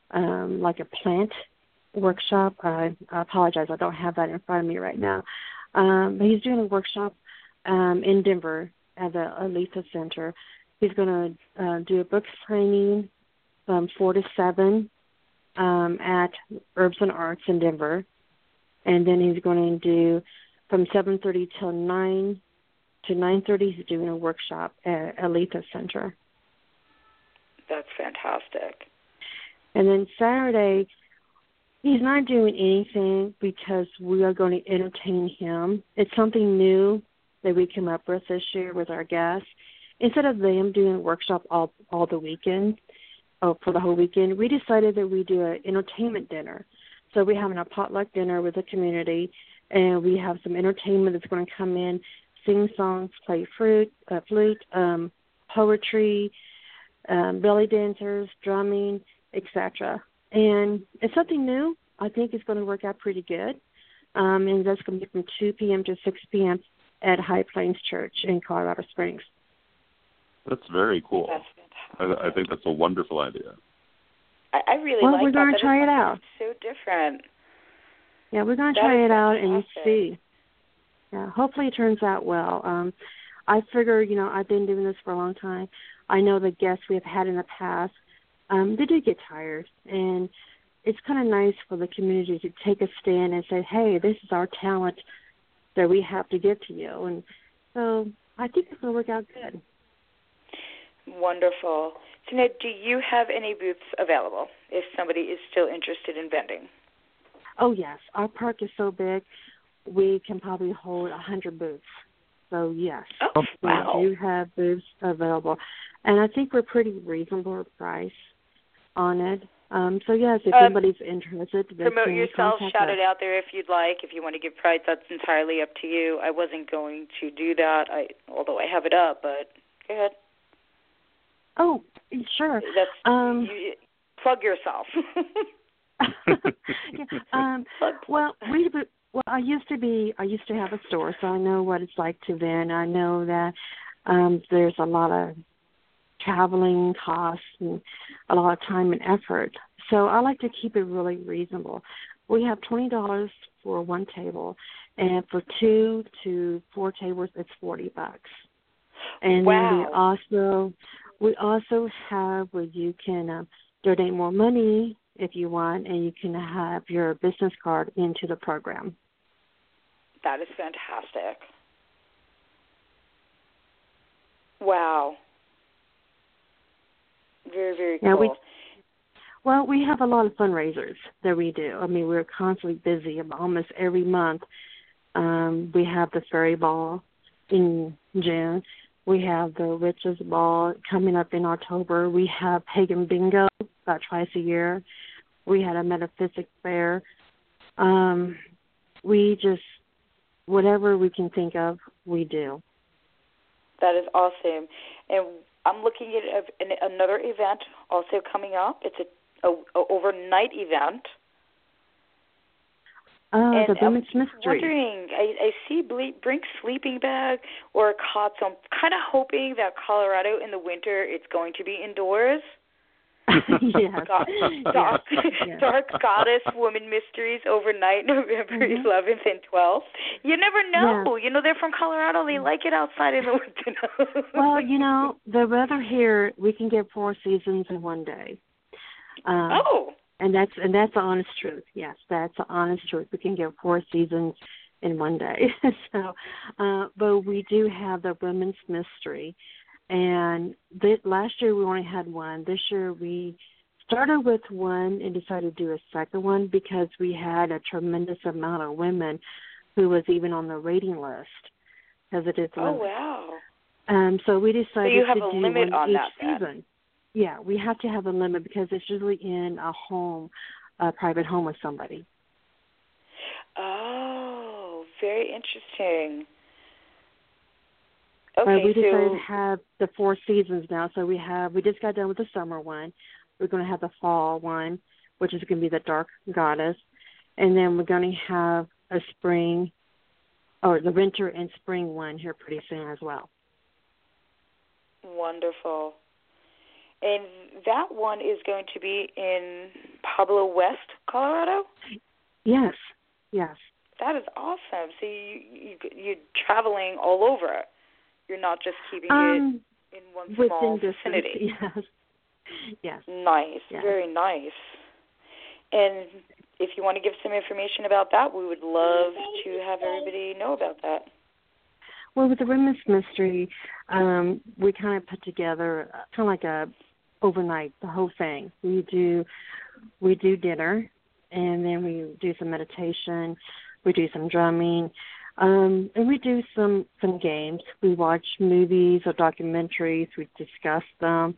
like a plant workshop. I apologize, I don't have that in front of me right now. He's doing a workshop in Denver at the Aletha Center. He's going to do a book signing from 4 to 7 at Herbs and Arts in Denver. And then he's going to do from 7:30 till 9 to 9:30. He's doing a workshop at Aletha Center. That's fantastic. And then Saturday, he's not doing anything because we are going to entertain him. It's something new that we came up with this year with our guests. Instead of them doing a workshop all the weekend, or for the whole weekend, we decided that we do an entertainment dinner. So we're having a potluck dinner with the community, and we have some entertainment that's going to come in, sing songs, play flute, poetry, belly dancers, drumming, etc. And it's something new. I think it's going to work out pretty good. And that's going to be from 2 p.m. to 6 p.m. at High Plains Church in Colorado Springs. That's very cool. That's fantastic. I think that's a wonderful idea. I really well, like that. We're going to try it out. So different. Yeah, we're going to try it out and see. Yeah, hopefully it turns out well. I figure, I've been doing this for a long time. I know the guests we've had in the past, they do get tired. And it's kind of nice for the community to take a stand and say, hey, this is our talent that we have to give to you. And so I think it's going to work out good. Wonderful. So now, do you have any booths available if somebody is still interested in vending? Oh, yes. Our park is so big, we can probably hold 100 booths. So, yes. Oh, wow. We do have booths available. And I think we're pretty reasonable price on it. So, yes, if anybody's interested. Promote yourself, shout us. it out there if you'd like. If you want to give price, that's entirely up to you. I wasn't going to do that, although I have it up, but go ahead. Oh, sure. Plug yourself. I used to have a store, so I know what it's like to vend. I know that there's a lot of traveling costs and a lot of time and effort. So I like to keep it really reasonable. We have $20 for one table, and for 2 to 4 tables, it's $40. And wow. then we also have where you can donate more money if you want, and you can have your business card into the program. That is fantastic. Wow. Very, very cool. We have a lot of fundraisers that we do. I mean, we're constantly busy. Almost every month we have the Fairy Ball in June. We have the Witches Ball coming up in October. We have Pagan Bingo about twice a year. We had a Metaphysics Fair. We just, whatever we can think of, we do. That is awesome. And I'm looking at another event also coming up. It's a overnight event. The Women's Mystery. I'm wondering, I see bring sleeping bag or a cot, so I'm kind of hoping that Colorado in the winter it's going to be indoors. Yes. Dark Goddess Woman Mysteries overnight, November 11th and 12th. You never know. Yeah. They're from Colorado. They like it outside in the winter. Well, the weather here, we can get 4 seasons in one day. And that's the honest truth. Yes, that's the honest truth. We can get 4 seasons in one day. So, but we do have the Women's Mystery. And last year we only had one. This year we started with one and decided to do a second one because we had a tremendous amount of women who was even on the waiting list because it is limited. Oh, wow. So we decided so you have to a do limit one on each that, season. Then. Yeah, we have to have a limit because it's usually in a home, a private home with somebody. Oh, very interesting. Okay, we decided to have the 4 seasons now. So we just got done with the summer one. We're going to have the fall one, which is going to be the Dark Goddess. And then we're going to have a spring, or the winter and spring one here pretty soon as well. Wonderful. And that one is going to be in Pueblo West, Colorado? Yes. That is awesome. So you're traveling all over. You're not just keeping it in one small vicinity. Yes. Yes. Nice. Yes. Very nice. And if you want to give some information about that, we would love to have everybody know about that. Well, with the Women's Mystery, we kind of put together kind of like a overnight, the whole thing. We do dinner, and then we do some meditation. We do some drumming, and we do some games. We watch movies or documentaries. We discuss them.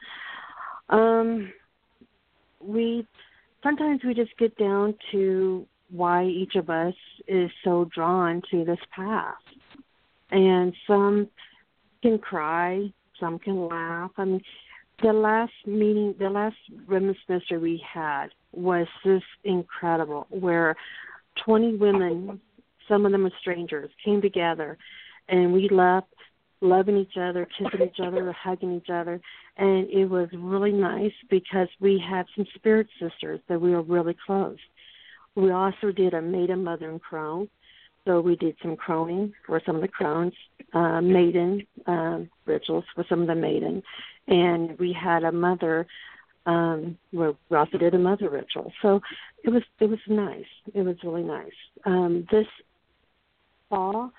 Sometimes we just get down to why each of us is so drawn to this path. And some can cry, some can laugh. I mean, the last Women's Mystery we had was just incredible, where 20 women, some of them are strangers, came together, and we left loving each other, kissing each other, hugging each other. And it was really nice because we had some spirit sisters that we were really close. We also did a maiden, mother, and crone. So we did some croning for some of the crones, maiden rituals for some of the maiden. And we had a mother, we also did a mother ritual. So it was nice. It was really nice. This fall,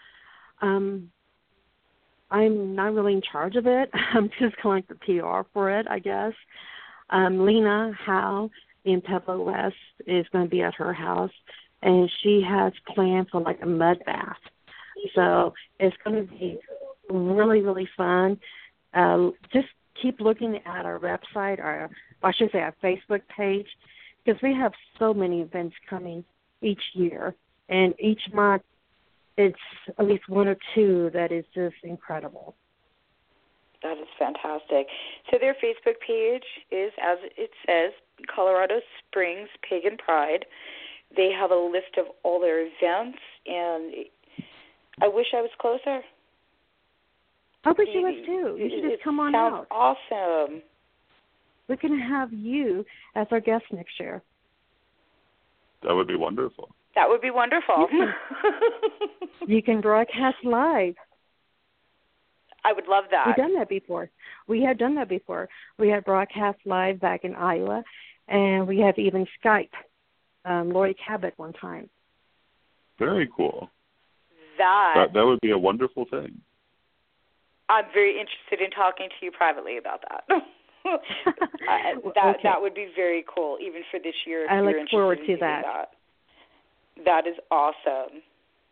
I'm not really in charge of it. I'm just kind of like the PR for it, I guess. Lena Howe in Pueblo West is going to be at her house, and she has planned for like a mud bath. So it's going to be really, really fun. Just keep looking at our website, or I should say our Facebook page, because we have so many events coming each year, and each month it's at least one or two that is just incredible. That is fantastic. So their Facebook page is, as it says, Colorado Springs Pagan Pride. They have a list of all their events, and I wish I was closer. I wish you was too. You should just come on out. Sounds awesome. We can have you as our guest next year. That would be wonderful. That would be wonderful. You can broadcast live. I would love that. We've done that before. We have done that before. We had broadcast live back in Iowa, and we have even Skype Lori Cabot one time. Very cool. That would be a wonderful thing. I'm very interested in talking to you privately about that. Okay. That would be very cool, even for this year. If I you're look forward to interested in that. That is awesome.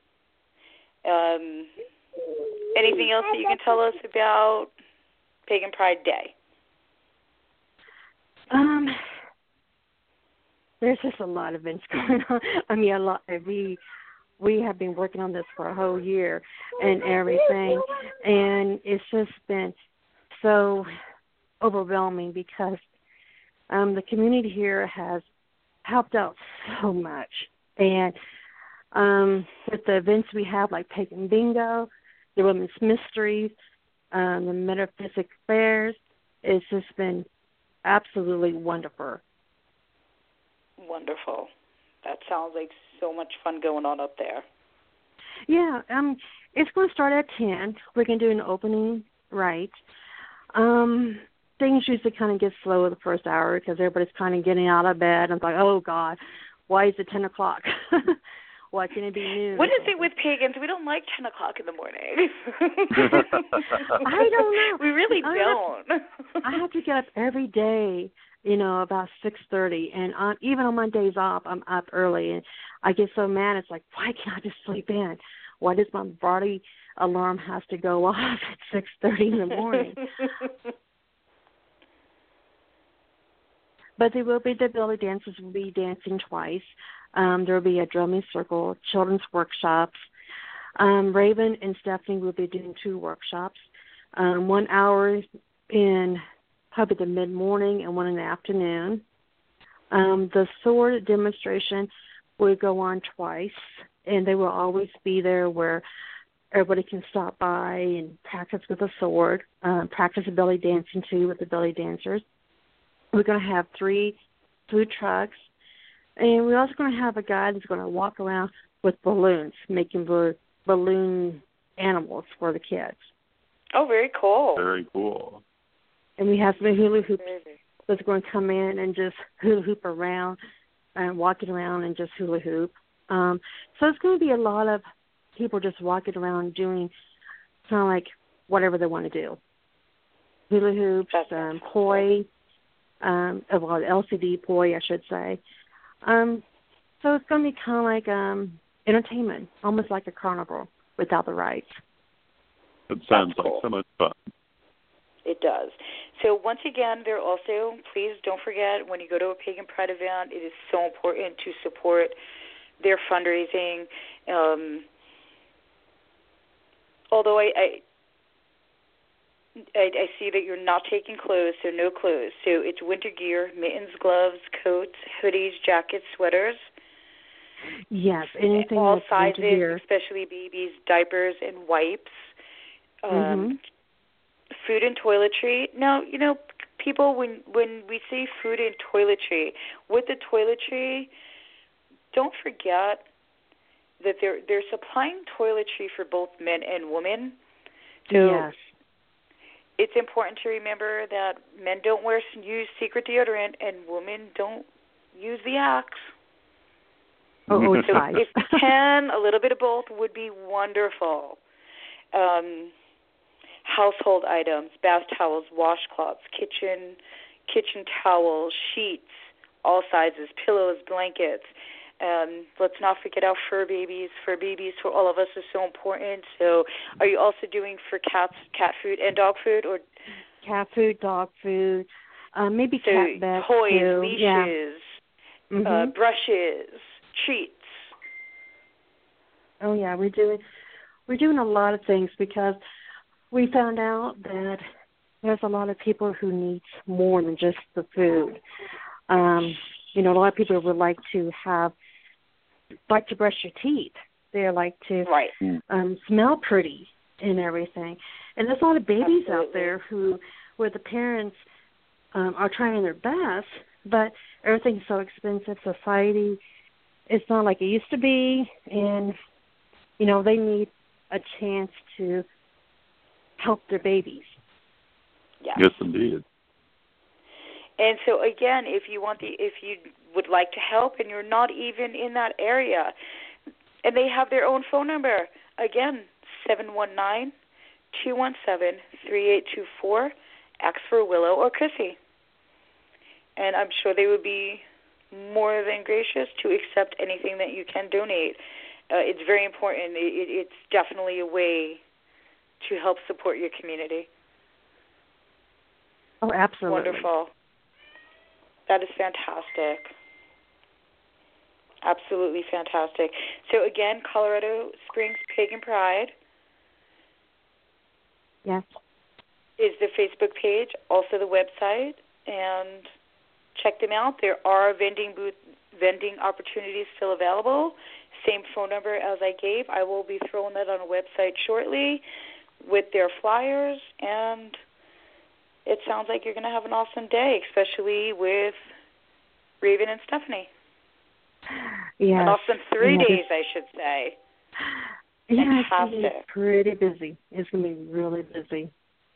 Anything else that you can tell us about Pagan Pride Day? There's just a lot of events going on. I mean, a lot. We have been working on this for a whole year and everything, and it's just been so overwhelming because the community here has helped out so much. And with the events we have, like Pagan Bingo, the Women's Mysteries, the Metaphysic Fairs, it's just been absolutely wonderful. Wonderful. That sounds like so much fun going on up there. Yeah, it's going to start at 10. We're going to do an opening right. Things usually kind of get slow the first hour because everybody's kind of getting out of bed. I'm like, oh, God, why is it 10 o'clock? Why can't it be noon? What is it with pagans? We don't like 10 o'clock in the morning. I don't know. We really don't. I have to get up every day, about 6:30. And even on my days off, I'm up early. And I get so mad. It's like, why can't I just sleep in? Why does my body alarm has to go off at 6:30 in the morning? But the belly dancers will be dancing twice. There will be a drumming circle, children's workshops. Raven and Stephanie will be doing 2 workshops, 1 hour in probably the mid-morning and 1 in the afternoon. The sword demonstration will go on twice, and they will always be there where everybody can stop by and practice with a sword, practice belly dancing too with the belly dancers. We're going to have 3 food trucks, and we're also going to have a guy that's going to walk around with balloons, making balloon animals for the kids. Oh, very cool. Very cool. And we have some hula hoops Very. that's going to come in and just hula hoop around and walking around and just hula hoop. So it's going to be a lot of people just walking around doing kind of like whatever they want to do. Hula hoops, poi, LCD poi, I should say. So it's going to be kind of like entertainment, almost like a carnival without the rides. It sounds That's cool. like so much fun. It does. So once again, there also, please don't forget, when you go to a Pagan Pride event, it is so important to support their fundraising. Although I see that you're not taking clothes, so no clothes. So it's winter gear, mittens, gloves, coats, hoodies, jackets, sweaters. Yes, anything all that's sizes, winter gear. especially babies, diapers and wipes. Food and toiletry. Now, people, when we say food and toiletry, with the toiletry, don't forget that they're supplying toiletry for both men and women. So yes. It's important to remember that men don't use secret deodorant and women don't use the Axe. Oh, it's So nice. if you can, a little bit of both would be wonderful. Household items, bath towels, washcloths, kitchen towels, sheets, all sizes, pillows, blankets. Let's not forget our fur babies. Fur babies for all of us is so important. So are you also doing for cats, cat food and dog food? Or cat food, dog food, maybe so cat beds toys, too. leashes, brushes, treats. Oh yeah, we're doing a lot of things because we found out that there's a lot of people who need more than just the food. A lot of people would like to brush your teeth. They like to smell pretty and everything. And there's a lot of babies out there where the parents are trying their best, but everything's so expensive. Society, it's not like it used to be, and they need a chance to help their babies. Yes, indeed. And so again, if you would like to help and you're not even in that area, and they have their own phone number, again, 719-217-3824, ask for Willow or Chrissy. And I'm sure they would be more than gracious to accept anything that you can donate. It's very important. It's definitely a way to help support your community. Oh, absolutely. Wonderful. That is fantastic. Absolutely fantastic. So again, Colorado Springs Pagan Pride. Yes. Is the Facebook page, also the website, and check them out. There are vending opportunities still available. Same phone number as I gave. I will be throwing that on a website shortly with their flyers, and it sounds like you're going to have an awesome day, especially with Raven and Stephanie. Yes. An awesome 3 days, I should say. Yeah, it's Fantastic. going to be pretty busy. It's going to be really busy.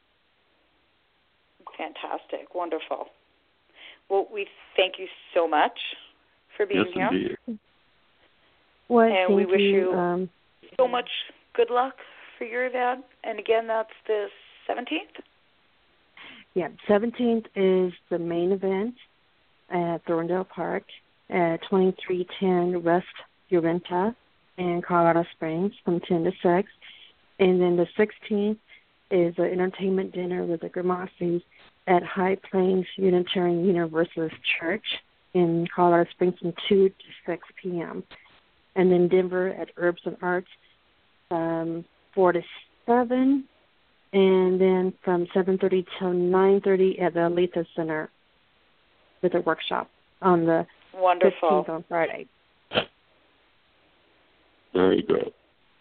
Fantastic. Wonderful. Well, we thank you so much for being here. Indeed. Well, and we wish you you so much good luck for your event. And again, that's the 17th? Yeah, 17th is the main event at Thorndale Park at 2310 West Uinta in Colorado Springs from 10 to 6. And then the 16th is an entertainment dinner with the Grimassis at High Plains Unitarian Universalist Church in Colorado Springs from 2 to 6 p.m. And then Denver at Herbs and Arts 4 to 7. And then from 7:30 till 9:30 at the Aletha Center with a workshop on the Wonderful. 15th on Friday. Very good.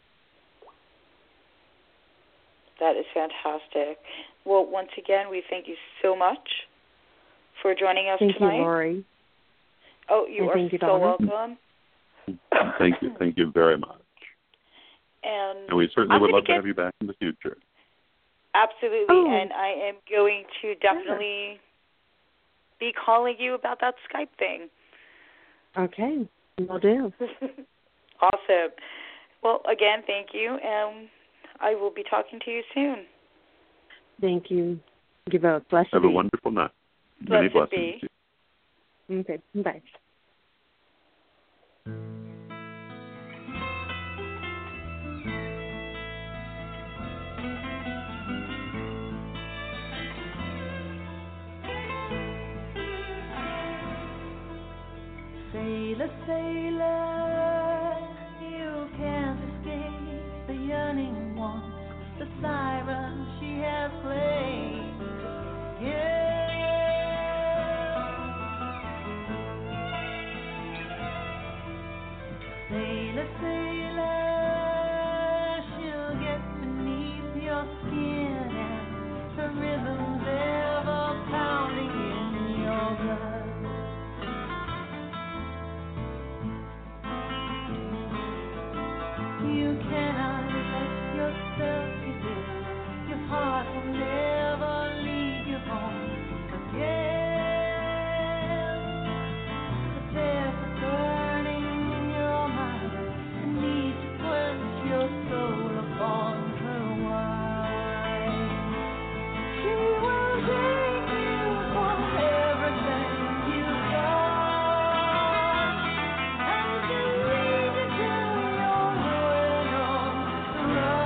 That is fantastic. Well, once again, we thank you so much for joining us thank tonight. You, Lori. Oh, you and are thank you, so Donna. welcome. Thank you very much. And we certainly would love to have you back in the future. Absolutely, and I am going to definitely be calling you about that Skype thing. Okay, will do. Awesome. Well, again, thank you, and I will be talking to you soon. Thank you. Give a blessed Have a wonderful night. Many blessings. Okay, bye. Sailor, sailor, you can't escape the yearning one, the siren she has played. Yeah. Sailor, sailor, she'll get beneath your skin and her rhythms ever pounding in your blood. You cannot let yourself be this. Your heart will never lead you home again. The tears are burning in your mind. The need to quench your soul upon her wine. She will take you for everything you've done, and she'll lead you to your ruin on the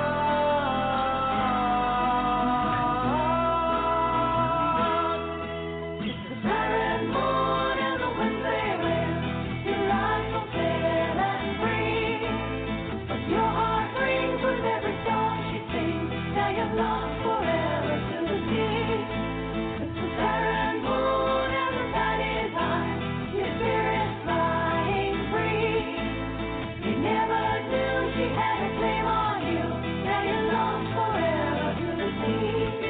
run. It's the siren moon and the wind they ring. Your life will sail and free, but your heart rings with every song she sings. Now you're lost forever to the sea. It's the siren moon and the tide is high. Your spirit's flying free. You never knew she had a claim on you. Now you're lost forever to the sea.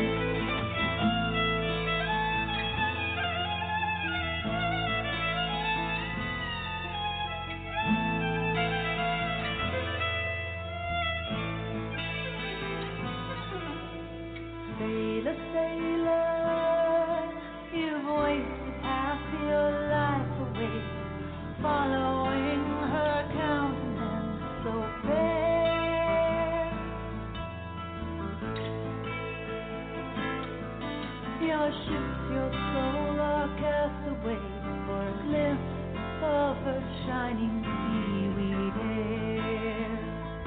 Sailor, sailor, you've wasted half your life away, following her countenance so fair. Your ships, your soul are cast away for a glimpse of her shining seaweed hair.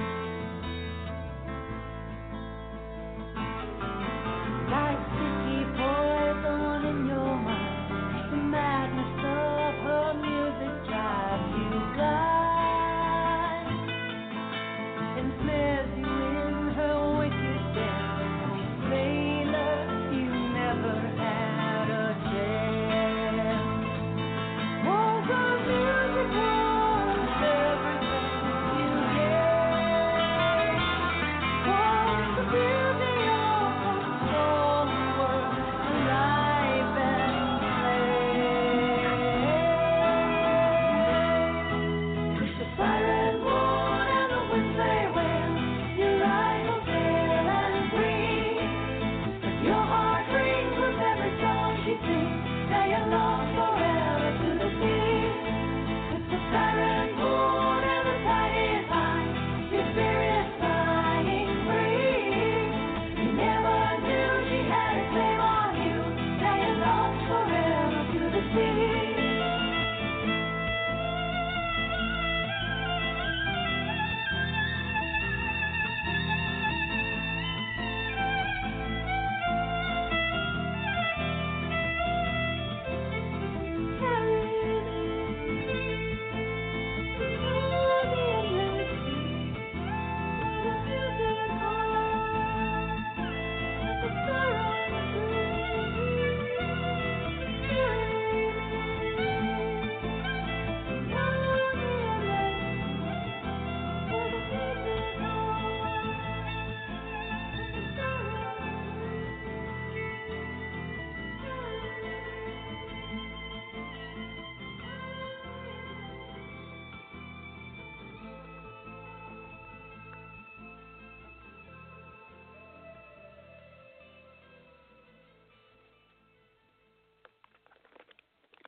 Like sticky poison in your mind, the madness of her music drives you blind, ensnares you in her wicked dance. Sailor, you never had a chance. Was the music one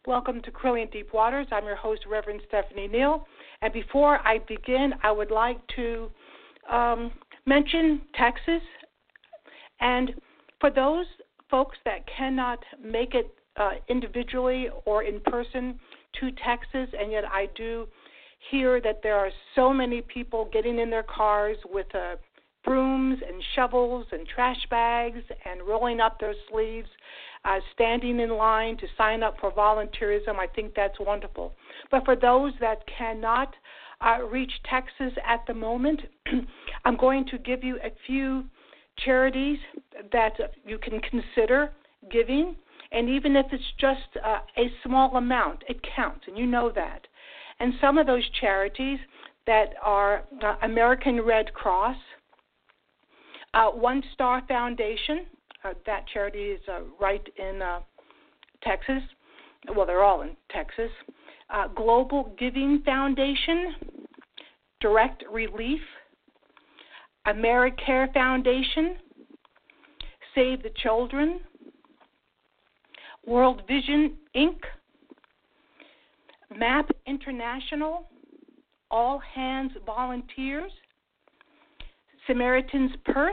Welcome to Carillion Deep Waters. I'm your host, Reverend Stephanie Neal. And before I begin, I would like to mention Texas. And for those folks that cannot make it individually or in person to Texas, and yet I do hear that there are so many people getting in their cars with brooms and shovels and trash bags and rolling up their sleeves, standing in line to sign up for volunteerism. I think that's wonderful. But for those that cannot reach Texas at the moment, I'm going to give you a few charities that you can consider giving. And even if it's just a small amount, it counts, and you know that. And some of those charities that are American Red Cross, One Star Foundation, that charity is right in Texas. Well, they're all in Texas. Global Giving Foundation, Direct Relief, AmeriCare Foundation, Save the Children, World Vision, Inc., MAP International, All Hands Volunteers, Samaritan's Purse,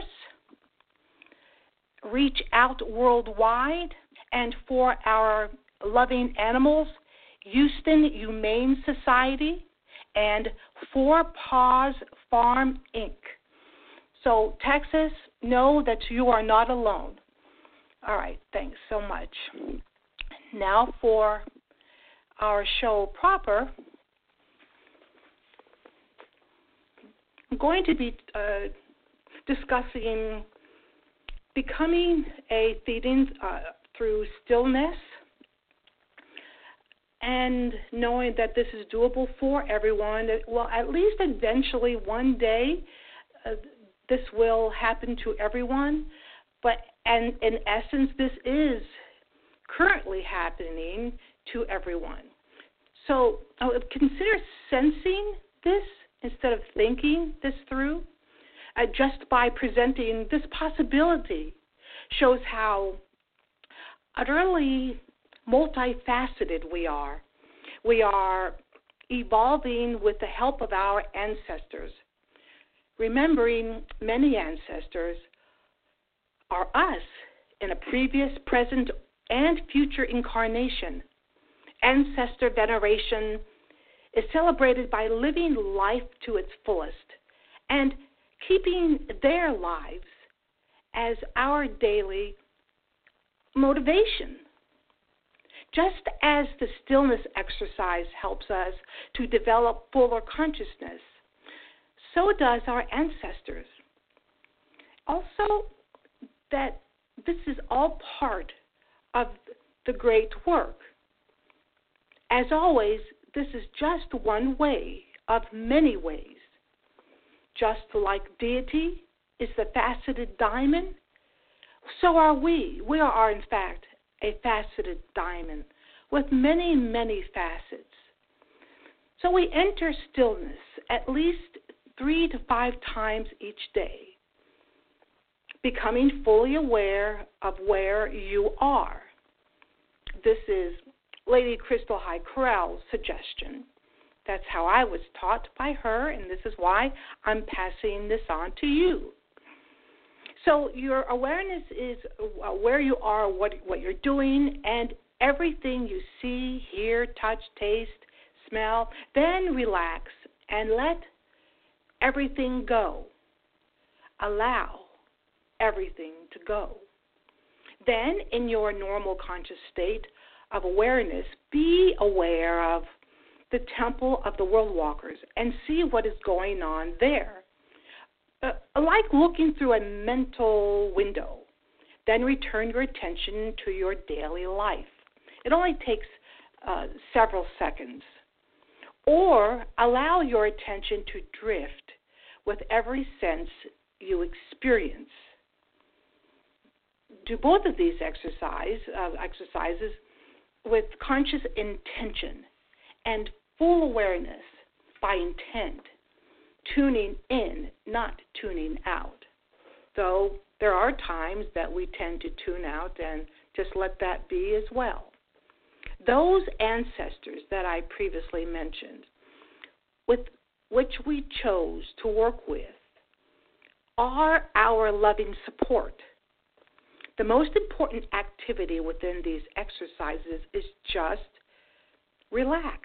Reach Out Worldwide, and for our loving animals, Houston Humane Society, and Four Paws Farm, Inc. So, Texas, know that you are not alone. All right, thanks so much. Now for our show proper, I'm going to be discussing becoming a feeding through stillness, and knowing that this is doable for everyone. Well, at least eventually one day this will happen to everyone, and in essence this is currently happening to everyone. So consider sensing this instead of thinking this through. Just by presenting this possibility shows how utterly multifaceted we are. We are evolving with the help of our ancestors. Remembering many ancestors are us in a previous, present, and future incarnation. Ancestor veneration is celebrated by living life to its fullest and keeping their lives as our daily motivation. Just as the stillness exercise helps us to develop fuller consciousness, so does our ancestors. Also, that this is all part of the great work. As always, this is just one way of many ways. Just like deity is the faceted diamond, so are we. We are, in fact, a faceted diamond with many, many facets. So we enter stillness at least 3 to 5 times each day, becoming fully aware of where you are. This is Lady Crystal High Corral's suggestion. That's how I was taught by her, and this is why I'm passing this on to you. So your awareness is where you are, what you're doing, and everything you see, hear, touch, taste, smell. Then relax and let everything go. Allow everything to go. Then, in your normal conscious state of awareness, be aware of the temple of the world walkers and see what is going on there. Like looking through a mental window, then return your attention to your daily life. It only takes several seconds. Or allow your attention to drift with every sense you experience. Do both of these exercises with conscious intention and full awareness by intent, tuning in, not tuning out. Though there are times that we tend to tune out, and just let that be as well. Those ancestors that I previously mentioned, with which we chose to work with, are our loving support. The most important activity within these exercises is just relax,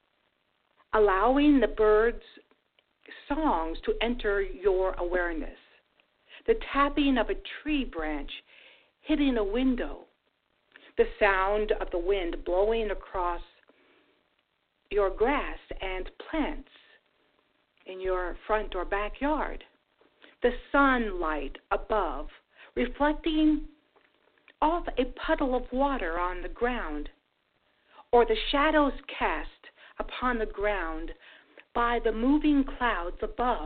allowing the birds' songs to enter your awareness, the tapping of a tree branch hitting a window, the sound of the wind blowing across your grass and plants in your front or backyard, the sunlight above reflecting off a puddle of water on the ground, or the shadows cast upon the ground by the moving clouds above.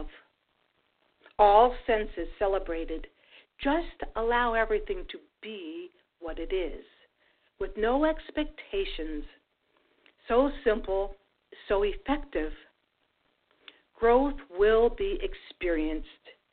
All senses celebrated. Just allow everything to be what it is, with no expectations. So simple, so effective. Growth will be experienced.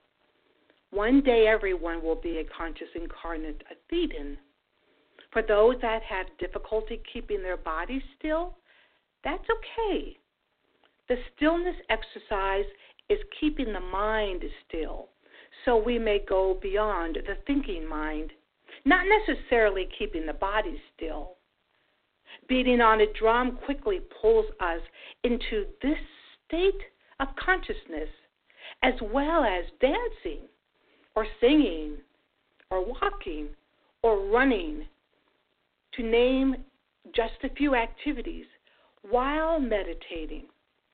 One day everyone will be a conscious incarnate Thetan. For those that have difficulty keeping their bodies still, that's okay. The stillness exercise is keeping the mind still, so we may go beyond the thinking mind, not necessarily keeping the body still. Beating on a drum quickly pulls us into this state of consciousness, as well as dancing or singing or walking or running, to name just a few activities while meditating.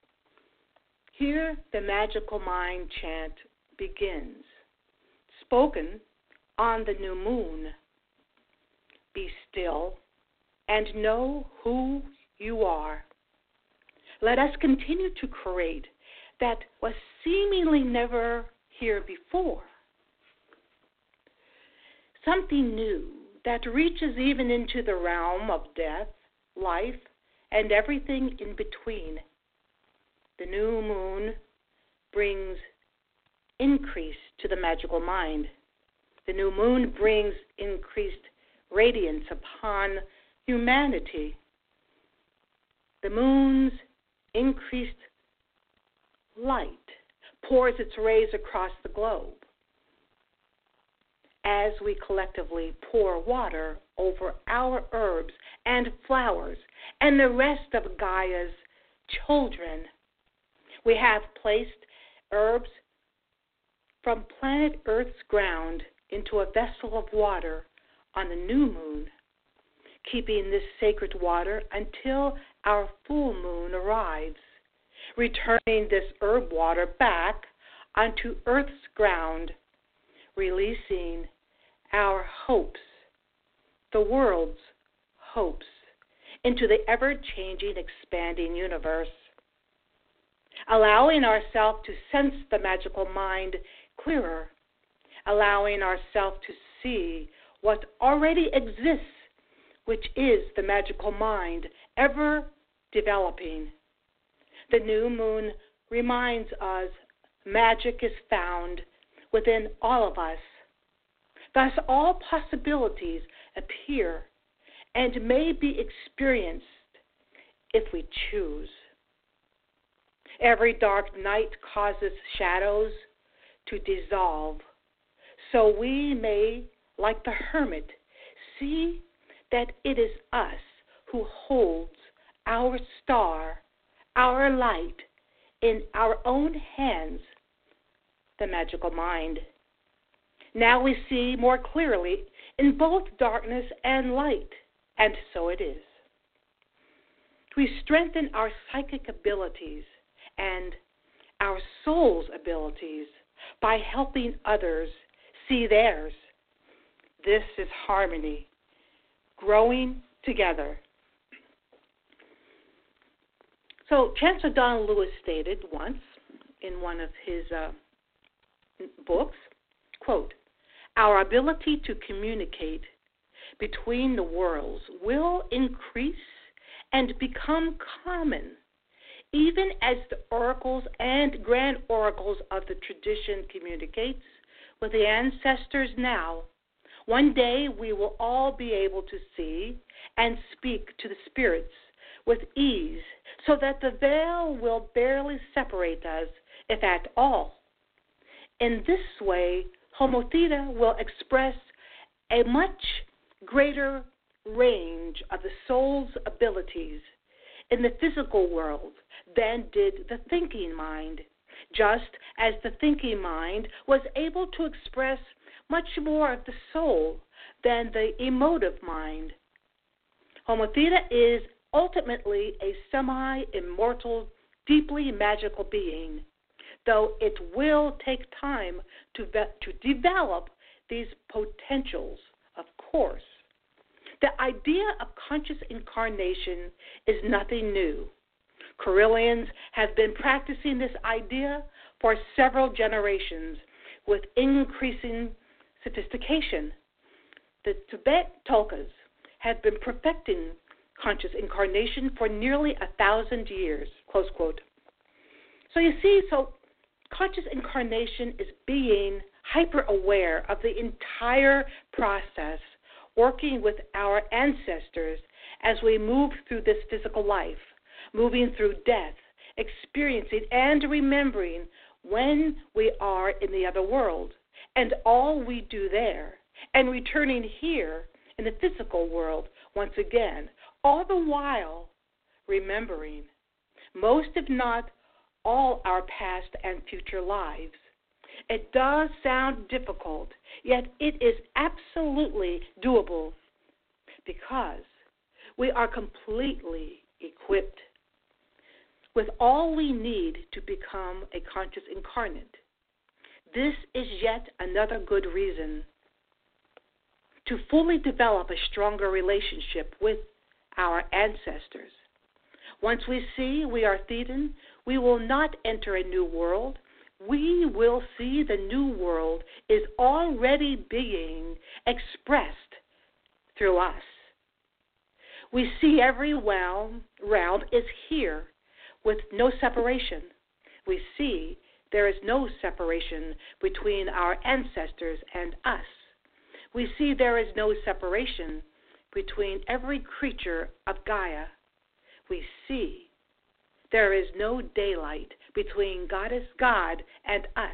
Here the magical mind chant begins, spoken on the new moon. Be still and know who you are. Let us continue to create that was seemingly never here before. Something new that reaches even into the realm of death, life, and everything in between. The new moon brings increase to the magical mind. The new moon brings increased radiance upon humanity. The moon's increased light pours its rays across the globe as we collectively pour water over our herbs and flowers and the rest of Gaia's children. We have placed herbs from planet Earth's ground into a vessel of water on the new moon, keeping this sacred water until our full moon arrives, returning this herb water back onto Earth's ground, releasing our hopes, the world's hopes, into the ever-changing, expanding universe, allowing ourselves to sense the magical mind clearer, allowing ourselves to see what already exists, which is the magical mind, ever developing. The new moon reminds us magic is found within all of us. Thus, all possibilities appear and may be experienced if we choose. Every dark night causes shadows to dissolve, so we may, like the hermit, see that it is us who holds our star, our light, in our own hands, the magical mind. Now we see more clearly in both darkness and light, and so it is. We strengthen our psychic abilities and our soul's abilities by helping others see theirs. This is harmony, growing together. So Chancellor Donald Lewis stated once in one of his books, quote, "Our ability to communicate between the worlds will increase and become common, even as the oracles and grand oracles of the tradition communicates with the ancestors now. One day we will all be able to see and speak to the spirits with ease, so that the veil will barely separate us, if at all. In this way, Homo Theta will express a much greater range of the soul's abilities in the physical world than did the thinking mind, just as the thinking mind was able to express much more of the soul than the emotive mind. Homo Theta is ultimately a semi-immortal, deeply magical being, though it will take time to develop these potentials, of course. The idea of conscious incarnation is nothing new. Corellians have been practicing this idea for several generations with increasing sophistication. The Tibet Tulkas have been perfecting conscious incarnation for nearly 1,000 years, close quote. So you see, conscious incarnation is being hyper-aware of the entire process, working with our ancestors as we move through this physical life, moving through death, experiencing and remembering when we are in the other world and all we do there, and returning here in the physical world once again, all the while remembering most, if not all, our past and future lives. It does sound difficult, yet it is absolutely doable because we are completely equipped with all we need to become a conscious incarnate. This is yet another good reason to fully develop a stronger relationship with our ancestors. Once we see we are Thetan, we will not enter a new world. We will see the new world is already being expressed through us. We see every realm is here with no separation. We see there is no separation between our ancestors and us. We see there is no separation between every creature of Gaia. We see there is no daylight between Goddess God and us.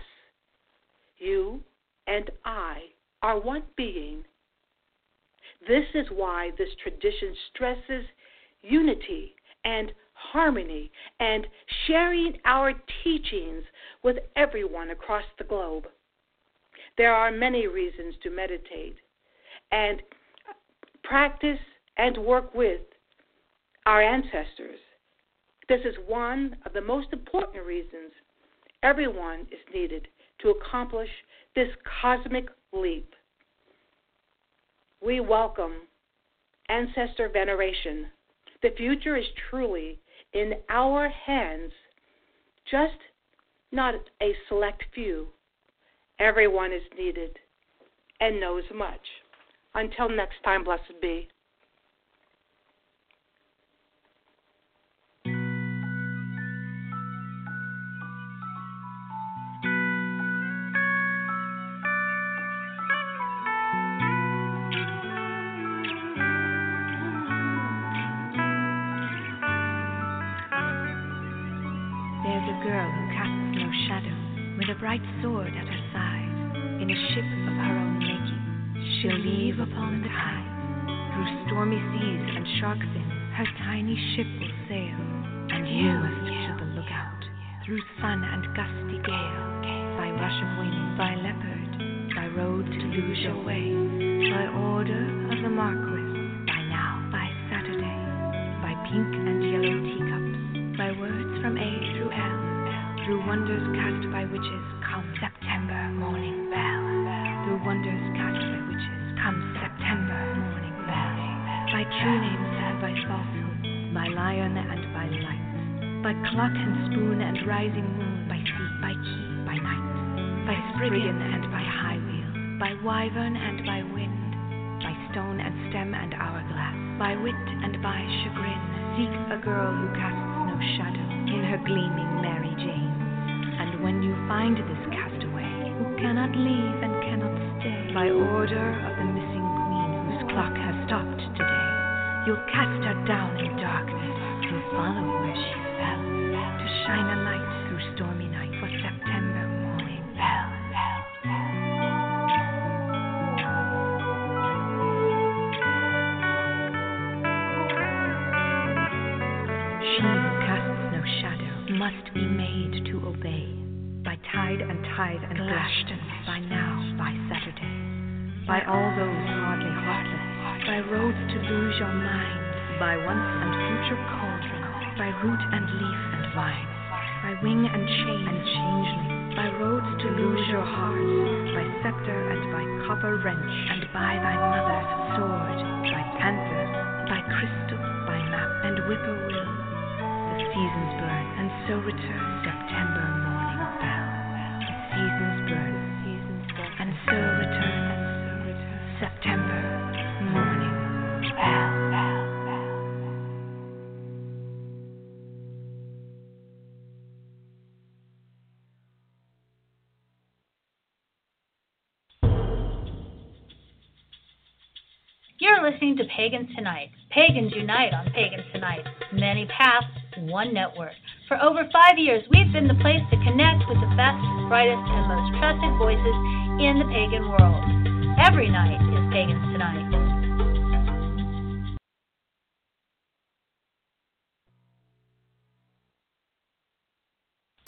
You and I are one being. This is why this tradition stresses unity and harmony and sharing our teachings with everyone across the globe. There are many reasons to meditate and practice and work with our ancestors. This is one of the most important reasons everyone is needed to accomplish this cosmic leap. We welcome ancestor veneration. The future is truly in our hands, just not a select few. Everyone is needed and knows much. Until next time, blessed be. There's a girl who casts no shadow, with a bright sword at her side. In a ship of her own making, she'll leave upon the tide. Through stormy seas and shark fins, her tiny ship will sail. And you must to the lookout, through sun and gusty gale, by rush of wind, by leopard, by road to lose your way, by order of the Marquis, by now, by Saturday, by pink and yellow teacups, by words from A through L, through wonders cast by witches, come September morning bell. Through wonders cast by witches, come September morning bell. By true names and by falsehood, by lion and by light, by clock and spoon and rising moon, by sea, by key, by night, by spriggan and by high wheel, by wyvern and by wind, by stone and stem and hourglass, by wit and by chagrin, seek a girl who casts no shadow in her gleaming Mary Jane. And when you find this castaway, who cannot leave and cannot stay, by order of the missing queen whose clock has stopped today. You'll cast her down in darkness. You'll follow where she fell, to shine a light through stormy night for September morning bell. She who casts no shadow must be made to obey. By tide and Glashton, by now, by Saturday. By all those hardly heartless, by roads to lose your mind, by once and future cauldron, by root and leaf and vine, by wing and chain and changeling, by roads to lose your heart, by scepter and by copper wrench, and by thy mother's sword, by panther, by crystal, by map and whippoorwill. The seasons burn, and so return September morning bell. The seasons burn, and so return September morning bell. You're listening to Pagans Tonight. Pagans unite on Pagans Tonight. Many paths, one network. For over 5 years, we've been the place to connect with the best, brightest, and most trusted voices in the pagan world. Every night is Pagans Tonight.